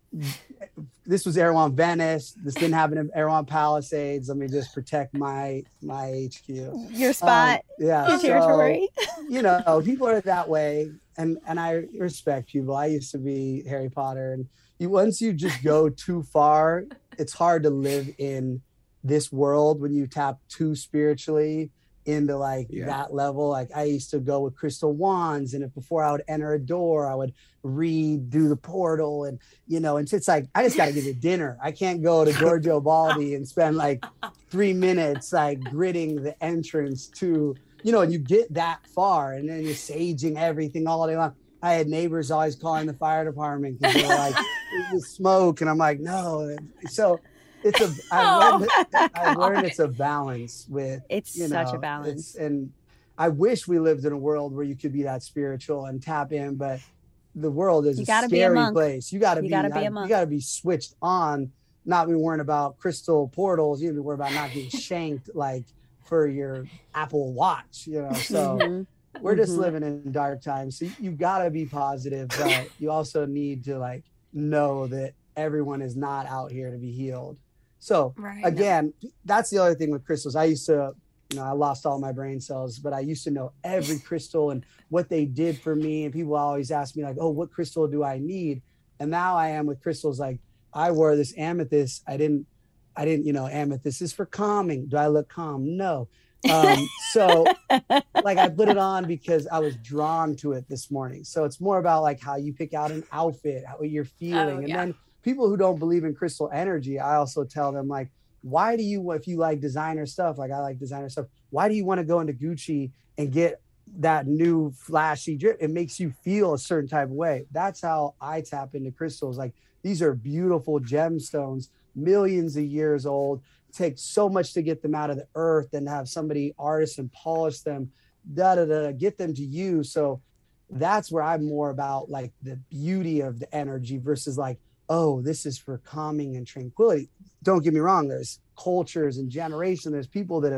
S5: this was Erewhon Venice. This didn't happen in Erewhon Palisades. Let me just protect my my H Q.
S3: Your spot,
S5: Um, yeah,
S3: your
S5: so,
S3: territory.
S5: you know, people are that way, and and I respect people. I used to be Harry Potter, and you once you just go too far, it's hard to live in this world when you tap too spiritually into like
S2: Yeah.
S5: that level. Like I used to go with crystal wands, and if before I would enter a door, I would read do the portal, and you know, and it's like I just got to get to dinner. I can't go to Giorgio Baldi and spend like three minutes like gritting the entrance to, you know, and you get that far, and then you're saging everything all day long. I had neighbors always calling the fire department because they were like, "There's smoke," and I'm like, "No." So it's a. I learned, I learned it's a balance with.
S3: It's
S5: You
S3: such
S5: know,
S3: a balance.
S5: it's- and I wish we lived in a world where you could be that spiritual and tap in, but the world is
S3: You
S5: a
S3: gotta be a
S5: scary
S3: monk.
S5: place. You got to
S3: You
S5: be.
S3: gotta be a
S5: You
S3: monk.
S5: got to be switched on. Not be worrying about crystal portals. You be worried about not getting shanked like for your Apple Watch. You know, so.
S3: Mhm.
S5: We're just
S3: Mhm.
S5: living in dark times. So you gotta be positive, but you also need to like know that everyone is not out here to be healed. So
S4: Right.
S5: again, that's the other thing with crystals. I used to, you know, I lost all my brain cells, but I used to know every crystal and what they did for me. And people always ask me like, oh, what crystal do I need? And now I am with crystals. Like I wore this amethyst. I didn't, I didn't, you know, amethyst is for calming. Do I look calm? No. Um, so like I put it on because I was drawn to it this morning. So it's more about like how you pick out an outfit, how you're feeling.
S4: Oh,
S5: and
S4: yeah.
S5: then people who don't believe in crystal energy, I also tell them like, why do you, if you like designer stuff, like I like designer stuff, why do you want to go into Gucci and get that new flashy drip? It makes you feel a certain type of way. That's how I tap into crystals. Like these are beautiful gemstones, millions of years old. It takes so much to get them out of the earth and have somebody artist and polish them, da da da, get them to you. So that's where I'm more about like the beauty of the energy versus like, oh, this is for calming and tranquility. Don't get me wrong. There's cultures and generations. There's people that have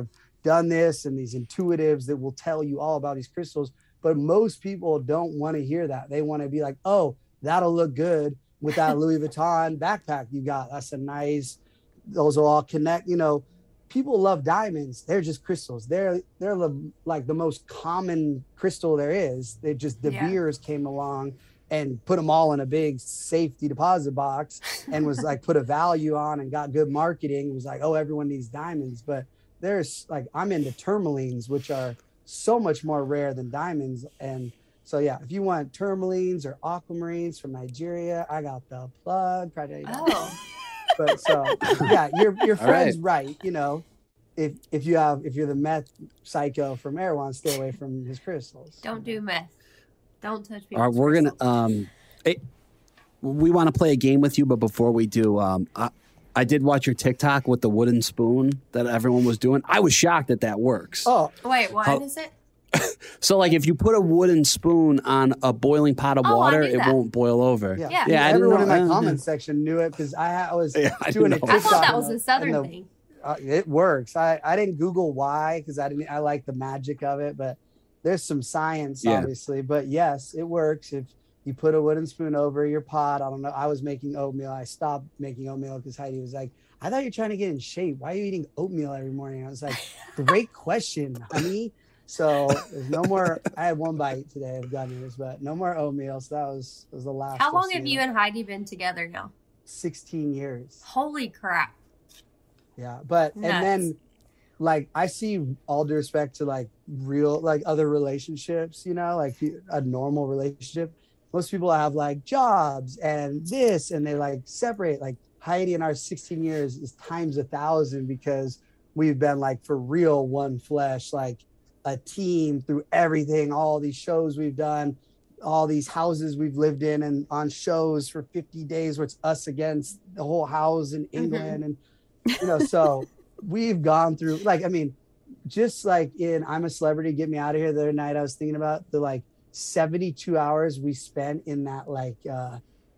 S5: done this and these intuitives that will tell you all about these crystals. But most people don't want to hear that. They want to be like, oh, that'll look good with that Louis Vuitton backpack you got. That's a nice, those will all connect. You know, people love diamonds. They're just crystals. They're they're the, like the most common crystal there is. They just, De Beers yeah. came along and put them all in a big safety deposit box and was like, put a value on and got good marketing. It was like, oh, everyone needs diamonds. But there's like, I'm into tourmalines, which are so much more rare than diamonds. And so, yeah, if you want tourmalines or aquamarines from Nigeria, I got the plug.
S4: Oh.
S5: But so, yeah, your your friend's right. right. You know, if if you have if you're the meth psycho from Erewhon, stay away from his crystals.
S4: Don't do meth. Don't touch people.
S2: All right, we're gonna um, it, we want to play a game with you, but before we do, um, I, I did watch your TikTok with the wooden spoon that everyone was doing. I was shocked that that works.
S5: Oh,
S4: wait, what How, is it?
S2: So, like, if you put a wooden spoon on a boiling pot of
S4: oh,
S2: water, it won't boil over.
S5: Yeah,
S4: yeah.
S5: yeah everyone in my
S2: know,
S5: comment section knew it because I, I was
S2: yeah, I
S5: doing a TikTok.
S4: I thought that was a Southern
S5: the,
S4: thing.
S5: Uh, it works. I, I didn't Google why because I didn't. I like the magic of it, but there's some science, yeah. obviously. But yes, it works if you put a wooden spoon over your pot. I don't know. I was making oatmeal. I stopped making oatmeal because Heidi was like, I thought you're trying to get in shape. Why are you eating oatmeal every morning? I was like, great question, honey. So there's no more. I had one bite today of gummies, but no more oatmeal. So that was was the last.
S4: How long have you and Heidi been together now?
S5: sixteen years.
S4: Holy crap.
S5: Yeah. But, Nuts. and then like, I see all due respect to like real, like other relationships, you know, like a normal relationship. Most people have like jobs and this, and they like separate. Like Heidi in our sixteen years is times a thousand because we've been like for real one flesh, like a team through everything, all these shows we've done, all these houses we've lived in and on shows for fifty days where it's us against the whole house in England. Mm-hmm. And, you know, so we've gone through, like, I mean, just like in I'm a Celebrity, Get Me Out of Here the other night, I was thinking about the like seventy-two hours we spent in that like uh,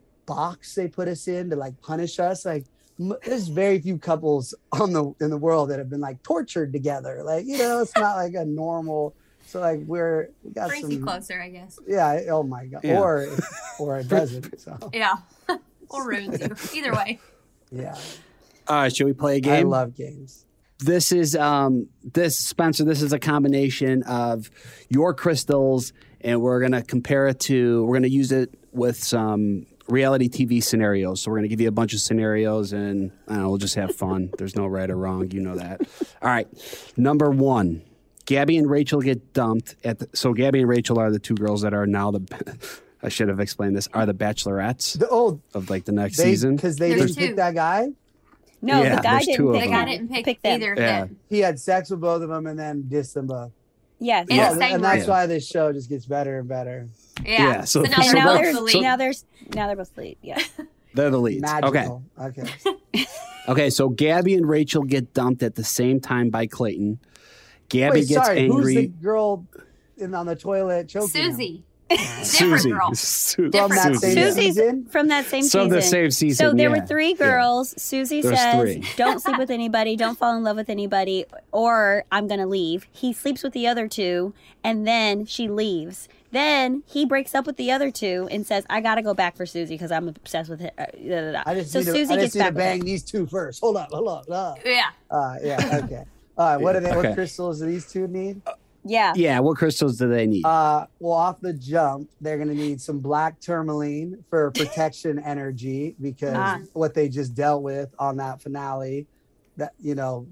S5: box they put us in to like punish us. Like, there's very few couples on the in the world that have been like tortured together. Like, you know, it's not like a normal. So like we're we got
S4: brings
S5: some
S4: you closer, I guess.
S5: Yeah. Oh my god. Yeah. Or or it doesn't. So
S4: yeah, or ruins you. Either way.
S5: Yeah.
S2: All right. Should we play a game?
S5: I love games.
S2: This is um this Spencer. This is a combination of your crystals, and we're gonna compare it to. We're gonna use it with some reality T V scenarios. So we're going to give you a bunch of scenarios and I don't know, we'll just have fun. There's no right or wrong. You know that. All right. Number one, Gabby and Rachel get dumped. At the, so Gabby and Rachel are the two girls that are now the, I should have explained this, are the bachelorettes
S5: the, oh,
S2: of like the next
S5: they,
S2: season.
S5: Because they didn't pick that guy?
S3: No,
S2: yeah,
S3: the guy didn't pick,
S4: the guy didn't pick, pick either of
S2: yeah.
S4: them.
S5: He had sex with both of them and then dissed them both.
S3: Yes.
S4: In
S5: yeah,
S4: the same
S5: and that's
S4: room.
S5: why this show just gets better and better.
S4: Yeah.
S2: yeah so,
S4: so now,
S2: so
S4: they're
S3: now,
S4: both
S3: they're,
S4: the lead.
S3: so now, there's, now they're both lead. Yeah.
S2: They're the leads.
S5: Magical.
S2: Okay.
S5: Okay.
S2: Okay, so Gabby and Rachel get dumped at the same time by Clayton. Gabby
S5: Wait,
S2: gets
S5: sorry,
S2: angry.
S5: Who's the girl in, on the toilet choking
S4: Susie.
S5: him?
S4: Different
S2: Susie.
S4: girl.
S2: Su-
S5: From that
S2: Susie.
S5: same
S3: Susie's
S5: season?
S3: from that same
S2: From
S3: season.
S2: the same season,
S3: So there
S2: yeah.
S3: were three girls. Susie
S2: There's
S3: says,
S2: three.
S3: don't sleep with anybody, don't fall in love with anybody, or I'm going to leave. He sleeps with the other two, and then she leaves. Then he breaks up with the other two and says, I got to go back for Susie because I'm obsessed with her. Uh, da, da, da.
S5: I just
S3: so
S5: need to,
S3: Susie
S5: I
S3: gets
S5: just need
S3: back
S5: to
S3: with
S5: bang
S3: him.
S5: these two first. Hold up, hold up. Uh,
S4: Yeah.
S5: uh, yeah, okay. All right, what, are they,
S2: Okay.
S5: what crystals do these two need?
S3: Yeah.
S2: Yeah, what crystals do they need?
S5: Uh, well, off the jump, they're going to need some black tourmaline for protection energy because
S3: Ah.
S5: what they just dealt with on that finale, that, you know,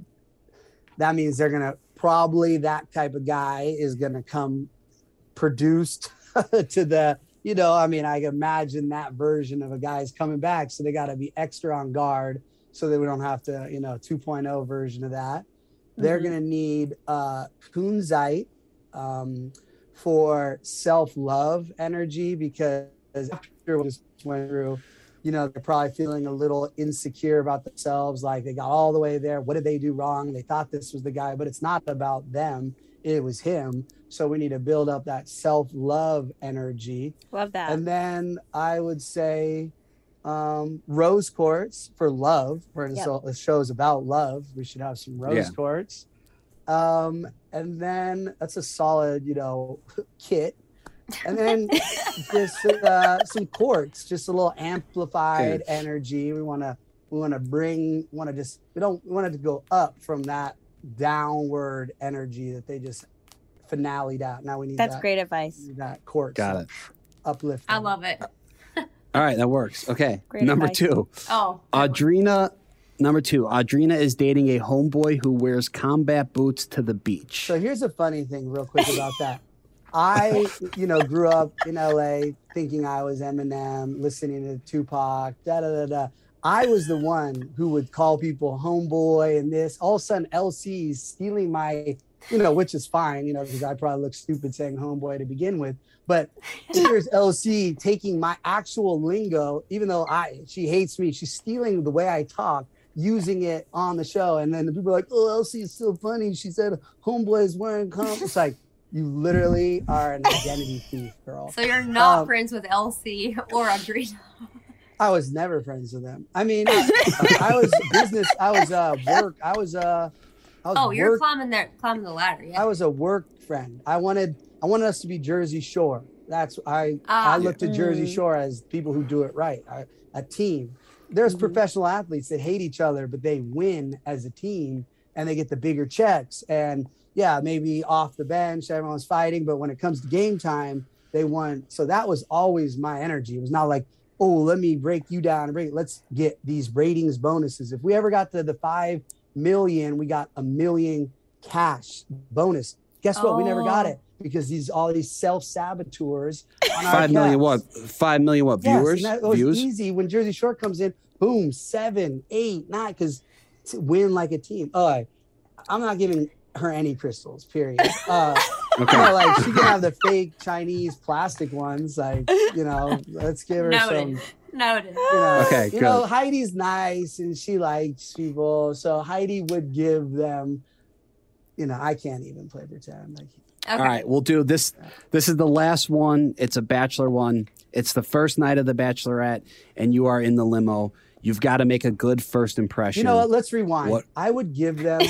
S5: that means they're going to probably that type of guy is going to come produced to the, you know, I mean, I can imagine that version of a guy's coming back. So they got to be extra on guard so that we don't have to, you know, two point oh version of that. They're
S3: Mhm.
S5: going to need uh, kunzite um, for self-love energy because after what just went through, you know, they're probably feeling a little insecure about themselves. Like they got all the way there. What did they do wrong? They thought this was the guy, but it's not about them. It was him. So we need to build up that self-love energy.
S3: Love that.
S5: And then I would say um rose quartz for love. For
S3: Yep.
S5: so the show's about love, we should have some rose
S2: Yeah.
S5: quartz. Um, and then that's a solid, you know, kit. And then just uh, some quartz, just a little amplified
S2: Good.
S5: energy. We want to we want to bring, want to just, we don't we want it to go up from that downward energy that they just finale'd out. Now we need
S3: That's
S5: that,
S3: great advice.
S5: need that quartz.
S2: Got it.
S5: Uplift.
S4: I love it.
S2: All right, that works. Okay,
S3: Great
S2: number
S3: advice.
S2: two.
S4: Oh,
S2: Audrina, number two. Audrina is dating a homeboy who wears combat boots to the beach.
S5: So here's a funny thing real quick about that. I, you know, grew up in L A thinking I was Eminem, listening to Tupac, da da da da. I was the one who would call people homeboy and this. All of a sudden, L C's stealing my, you know, which is fine, you know, because I probably look stupid saying homeboy to begin with. But here's L C taking my actual lingo, even though I she hates me. She's stealing the way I talk, using it on the show. And then the people are like, oh, L C is so funny. She said homeboy is wearing com. It's like, you literally are an identity thief, girl.
S4: so you're not
S5: Um,
S4: friends with L C or Audrina.
S5: I was never friends with them. I mean, I, I was business. I was uh, work. I was uh, I was
S4: Oh, you're
S5: work,
S4: climbing that climbing the ladder. Yeah.
S5: I was a work friend. I wanted I wanted us to be Jersey Shore. That's I
S4: Ah.
S5: I looked at Jersey
S3: Mm.
S5: Shore as people who do it right, I, a team. There's
S3: Mhm.
S5: professional athletes that hate each other, but they win as a team and they get the bigger checks. And yeah, maybe off the bench, everyone's fighting, but when it comes to game time, they won. So that was always my energy. It was not like, oh, let me break you down and break. Let's get these ratings bonuses. If we ever got to the five million, we got a million cash bonus. Guess what? We never got
S3: Oh.
S5: it because these all these self saboteurs.
S2: Five million what? Five million what?
S5: Yes,
S2: Viewers?
S5: and that was
S2: Views?
S5: easy when Jersey Shore comes in. Boom, seven, eight, nine, because to win like a team. Oh, I, I'm not giving her any crystals. Period. Uh,
S2: Okay.
S5: you know, like she can have the fake Chinese plastic ones. Like, you know, let's give her
S4: Noted.
S5: some.
S4: Noted.
S5: You know,
S2: Okay,
S5: you
S2: good.
S5: know, Heidi's nice and she likes people, so Heidi would give them. You know, I can't even play pretend. Like,
S4: Okay.
S2: All right, we'll do this. This is the last one. It's a bachelor one. It's the first night of the Bachelorette, and you are in the limo. You've got to make a good first impression.
S5: you know what? Let's rewind.
S2: What-
S5: I would give them.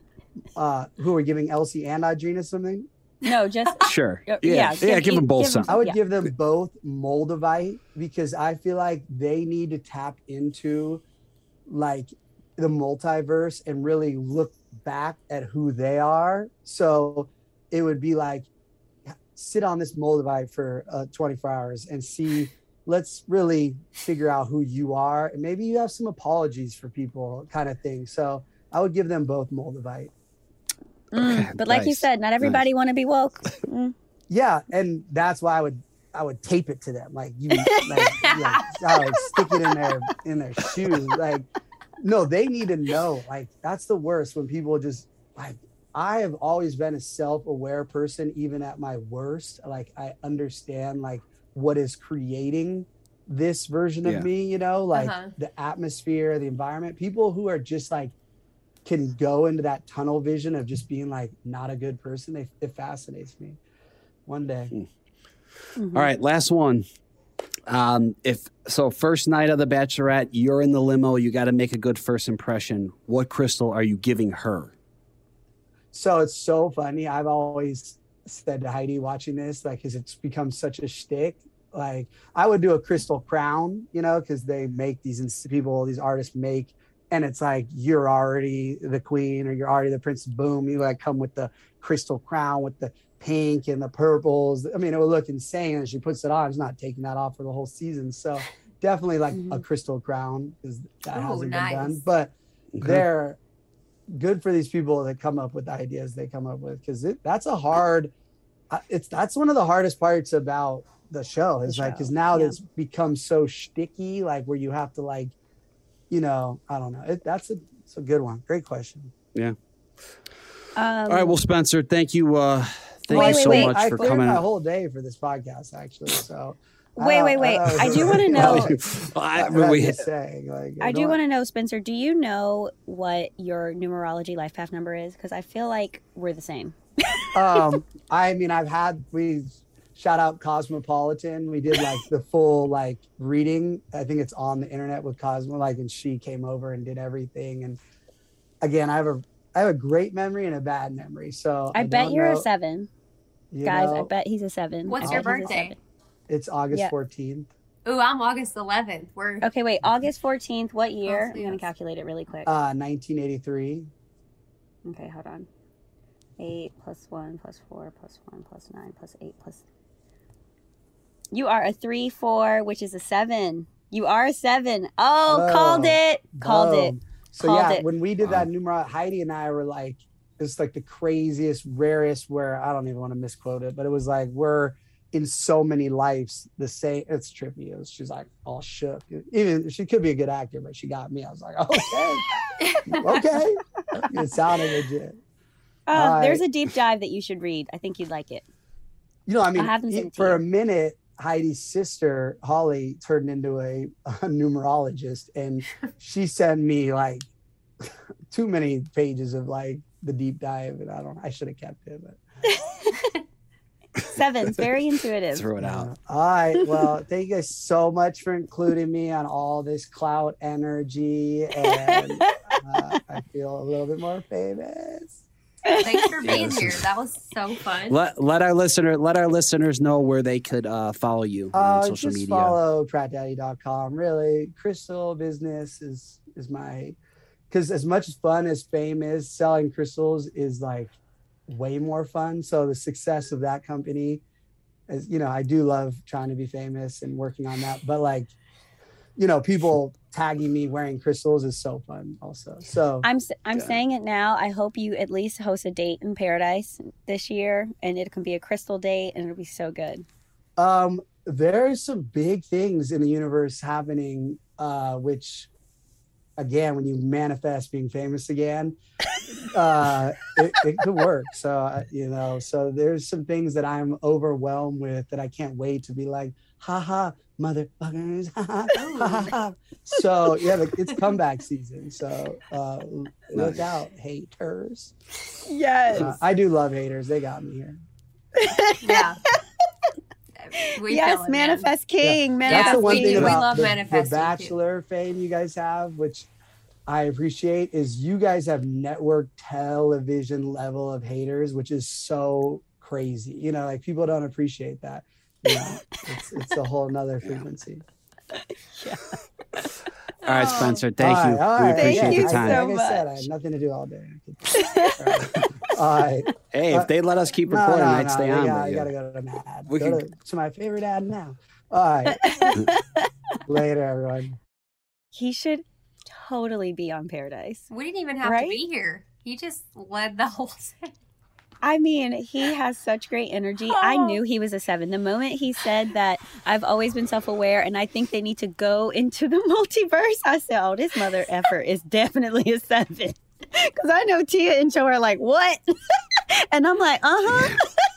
S5: uh, who are giving Elsie and Audrina something?
S3: No, just
S2: Sure.
S3: Yeah,
S2: Yeah. Yeah.
S3: give-
S2: give them both
S3: give 'em-
S2: some.
S5: I would
S3: Yeah.
S5: give them both Moldavite because I feel like they need to tap into like the multiverse and really look back at who they are. So it would be like sit on this Moldavite for uh, twenty-four hours and see. Let's really figure out who you are, and maybe you have some apologies for people, kind of thing. So I would give them both Moldavite.
S3: Mm, but like you
S2: Nice.
S3: said, not everybody want to be woke. Mm.
S5: Yeah, and that's why I would I would tape it to them, like you, like, yeah, I would stick it in their in their shoes. Like, no, they need to know. Like, that's the worst when people just like. I have always been a self-aware person, even at my worst. Like, I understand like what is creating this version of
S2: Yeah.
S5: me. You know, like
S4: Uh-huh.
S5: the atmosphere, the environment. People who are just like can go into that tunnel vision of just being like not a good person. They, it fascinates me. One day.
S2: All right, last one. Um, if so, first night of the Bachelorette, you're in the limo. You got to make a good first impression. What crystal are you giving her?
S5: So it's so funny. I've always said to Heidi watching this, like, because it's become such a shtick. Like, I would do a crystal crown, you know, because they make these ins- people, these artists make, and it's like you're already the queen or you're already the prince. Boom, you like come with the crystal crown with the pink and the purples. I mean, it would look insane. And she puts it on. She's not taking that off for the whole season. So definitely like a crystal crown because that
S4: Ooh,
S5: hasn't
S4: nice.
S5: been done. But
S2: Okay.
S5: they're good for these people that come up with the ideas they come up with because that's a hard. I- It's that's one of the hardest parts about the show is
S3: The
S5: like
S3: show,
S5: because now
S3: yeah.
S5: it's become so sticky, like where you have to like, you know, I don't know. It, that's a it's a good one. Great question.
S2: Yeah.
S3: Um,
S2: All right. Well, Spencer, thank you. Uh, thank
S3: Wait,
S2: you
S3: wait,
S2: so
S3: wait.
S2: much
S5: I
S2: for
S5: cleared
S2: coming
S5: my
S2: out.
S5: whole day for this podcast actually. So I
S3: Wait,
S5: don't-
S3: wait, wait.
S5: don't-
S3: I do wanna know-
S2: I,
S5: I'm not
S2: we,
S5: just saying, like,
S3: I do
S5: don't-
S3: want to know, Spencer, do you know what your numerology life path number is? Because I feel like we're the same.
S5: um I mean I've had we shout out Cosmopolitan. We did like the full like reading. I think it's on the internet with Cosmo, like, and she came over and did everything. And again, I have a I have a great memory and a bad memory. So
S3: I,
S5: I
S3: bet you're
S5: know,
S3: a seven.
S5: you
S3: Guys,
S5: know,
S3: I bet he's a seven.
S4: What's
S3: I
S4: your
S3: bet he's a
S4: birthday?
S3: seven.
S5: it's August
S3: Yeah.
S5: fourteenth.
S4: Ooh, I'm August eleventh. We're
S3: Okay, wait. August fourteenth. What year?
S4: Close,
S3: I'm gonna
S4: yes.
S3: calculate it really quick.
S5: Uh, nineteen eighty-three.
S3: Okay, hold on. Eight plus one plus four plus one plus nine plus eight plus. You are a three, four, which is a seven. You are a seven. Oh,
S5: Oh,
S3: called it. Called it.
S5: Boom. So
S3: Called
S5: yeah,
S3: it.
S5: when we did that
S2: Wow.
S5: numeral, Heidi and I were like, it's like the craziest, rarest. Where I don't even want to misquote it, but it was like we're in so many lives the same. It's trippy. It was, she's like all shook. Even she could be a good actor, but she got me. I was like, okay, okay. It sounded legit.
S3: Uh,
S5: All
S3: there's
S5: right.
S3: a deep dive that you should read. I think you'd like it.
S5: You know, I mean,
S3: I haven't seen
S5: e-
S3: it to
S5: for
S3: you.
S5: a minute, Heidi's sister Holly turned into a, a numerologist, and she sent me like too many pages of like the deep dive, and I don't. I should have kept it, but
S3: Sevens, very intuitive.
S2: Throw it
S5: uh,
S2: out.
S5: all right. Well, thank you guys so much for including me on all this clout energy, and uh, I feel a little bit more famous.
S4: Thanks for being
S2: Yes.
S4: here. That was so fun.
S2: Let let our listener let our listeners know where they could uh, follow you on
S5: Uh,
S2: social
S5: just
S2: media.
S5: follow pratt daddy dot com. Really, crystal business is is my, because as much fun as fame is, selling crystals is like way more fun. So the success of that company is, you know, I do love trying to be famous and working on that, but like, you know, people tagging me wearing crystals is so fun also. So
S3: I'm s- I'm
S2: Yeah.
S3: saying it now. I hope you at least host a date in paradise this year, and it can be a crystal date, and it'll be so good.
S5: um there's some big things in the universe happening, uh which again, when you manifest being famous again, uh it, it could work. So uh, you know, so there's some things that I'm overwhelmed with that I can't wait to be like, haha, motherfuckers. Ha, ha, ha, ha, ha. So yeah, like, it's comeback season, so uh look
S2: Nice.
S5: out, haters.
S3: Yes.
S5: uh, I do love haters. They got me here.
S4: Yeah. We
S3: yes,
S4: feel it, man.
S3: manifest king.
S4: Yeah,
S5: That's the
S3: Manifest
S5: one
S4: we
S5: thing
S4: do. We
S5: about
S4: love
S5: the, the
S4: manifesting, too.
S5: Bachelor fame you guys have, which I appreciate, is you guys have network television level of haters, which is so crazy. You know, like people don't appreciate that. You know, it's it's a whole nother frequency.
S2: All right, Spencer. Thank
S5: All
S2: you.
S5: right, all
S2: We
S5: right.
S2: appreciate
S3: Thank
S2: the
S3: you
S5: I-
S2: time.
S3: so
S5: Like I said, I
S3: much.
S5: had nothing to do all day. All right. All right.
S2: Hey, if they let us keep
S5: No,
S2: recording,
S5: no,
S2: I'd
S5: no,
S2: stay
S5: we
S2: on.
S5: got-
S2: with
S5: I
S2: you.
S5: gotta go to an ad.
S2: We
S5: Go
S2: can-
S5: to, to my favorite ad now. All right. Later, everyone.
S3: He should totally be on Paradise.
S4: We didn't even have
S3: Right?
S4: to be here. He just led the whole thing.
S3: I mean, he has such great energy. I
S4: Oh.
S3: knew he was a seven. The moment he said that I've always been self-aware and I think they need to go into the multiverse, I said, oh, this mother effer is definitely a seven. Because I know Tia and Joe are like, what? And I'm like, uh-huh.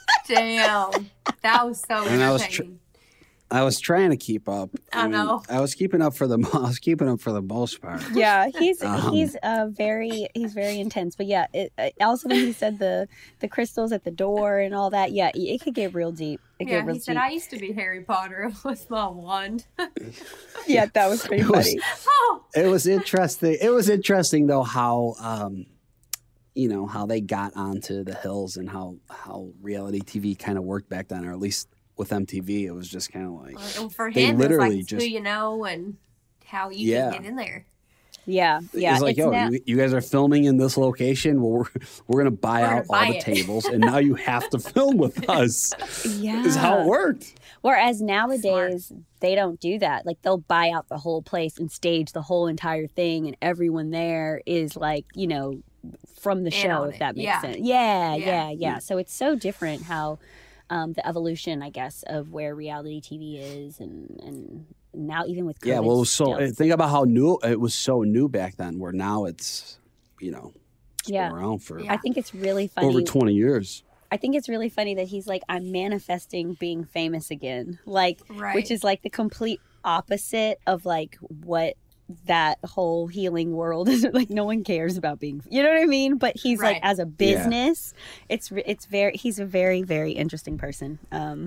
S4: Damn. That was so
S2: And I was tr-
S4: entertaining.
S2: I was trying to keep up.
S4: I
S2: mean,
S4: know.
S2: I was keeping up for the. I was keeping up for the most part.
S3: Yeah, he's
S2: Um,
S3: he's uh very he's very intense. But yeah, it, uh, also when he said the the crystals at the door and all that, yeah, it could get real deep. It
S4: Yeah,
S3: get real
S4: he said,
S3: deep.
S4: I used to be Harry Potter with my wand.
S3: Yeah, that was pretty
S2: It was-
S3: funny.
S4: Oh,
S2: It was interesting. It was interesting though how, um, you know, how they got onto the hills and how how reality T V kind of worked back then, or at least with M T V, it was just kind of like
S4: well, for
S2: They
S4: him, it was
S2: literally
S4: like it's
S2: just-
S4: who you know and how you
S2: Yeah.
S4: can get in there.
S3: Yeah, yeah.
S2: it's like, yo,
S3: now-
S2: you, you guys are filming in this location. Well, we're we're gonna buy
S4: We're gonna
S2: out
S4: buy
S2: all the
S4: it.
S2: tables, and now you have to film with us.
S3: yeah.
S2: Is how it worked.
S3: Whereas nowadays they don't do that. Like they'll buy out the whole place and stage the whole entire thing, and everyone there is like, you know, from the
S4: In
S3: show,
S4: on
S3: if
S4: it.
S3: that makes
S4: Yeah.
S3: sense. Yeah,
S4: Yeah.
S3: yeah, yeah, So it's so different how um, the evolution, I guess, of where reality T V is, and and now even with COVID
S2: Yeah, well, it was so.
S3: still.
S2: Think about how new it was. So new back then. Where now it's, you know, it's
S3: Yeah.
S2: been around for
S4: Yeah.
S3: I think it's really funny.
S2: over twenty years.
S3: I think it's really funny that he's like, I'm manifesting being famous again, like,
S4: Right.
S3: which is like the complete opposite of like what that whole healing world is. Like, no one cares about being, you know what I mean? But he's like,
S4: Right.
S3: as a business, it's re- it's very, he's a very very interesting person. Um,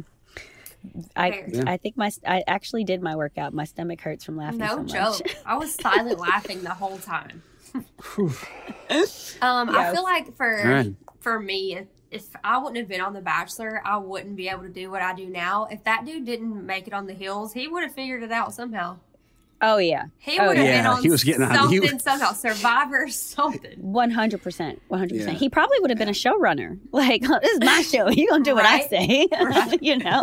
S3: I
S4: Very.
S2: Yeah.
S3: I think my I actually did my workout. My stomach hurts from laughing.
S4: No
S3: so much.
S4: joke. I was silent laughing the whole time.
S2: Whew.
S4: Um,
S3: Yes.
S4: I feel like for
S2: right.
S4: for me, if, if I wouldn't have been on The Bachelor, I wouldn't be able to do what I do now. If that dude didn't make it on The Hills, he would have figured it out somehow.
S3: Oh yeah.
S4: He
S3: Oh,
S4: would have
S2: yeah.
S4: been on
S2: He was getting on-
S4: something
S2: he was-
S4: somehow, Survivor something.
S3: One hundred percent. One hundred percent.
S2: Yeah.
S3: He probably would have been a showrunner. Like, this is my show. You gonna do what I
S4: Right.
S3: say?
S4: Right.
S3: You know.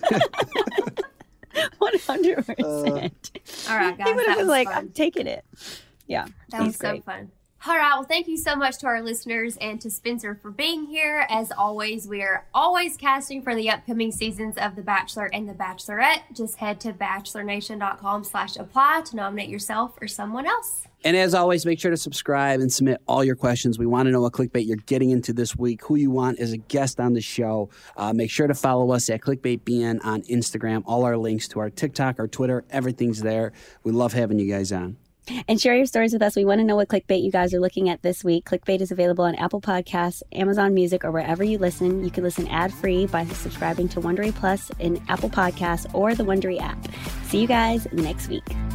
S3: One hundred percent.
S4: All right, guys,
S3: He would
S4: that
S3: have been
S4: was
S3: like,
S4: fun.
S3: I'm taking it. Yeah.
S4: That
S3: he's
S4: was so
S3: great.
S4: fun. All right. Well, thank you so much to our listeners and to Spencer for being here. As always, we are always casting for the upcoming seasons of The Bachelor and The Bachelorette. Just head to bachelornation.com slash apply to nominate yourself or someone else.
S2: And as always, make sure to subscribe and submit all your questions. We want to know what clickbait you're getting into this week, who you want as a guest on the show. Uh, make sure to follow us at ClickbaitBN on Instagram. All our links to our TikTok, our Twitter, everything's there. We love having you guys on.
S3: And share your stories with us. We want to know what clickbait you guys are looking at this week. Clickbait is available on Apple Podcasts, Amazon Music, or wherever you listen. You can listen ad-free by subscribing to Wondery Plus in Apple Podcasts or the Wondery app. See you guys next week.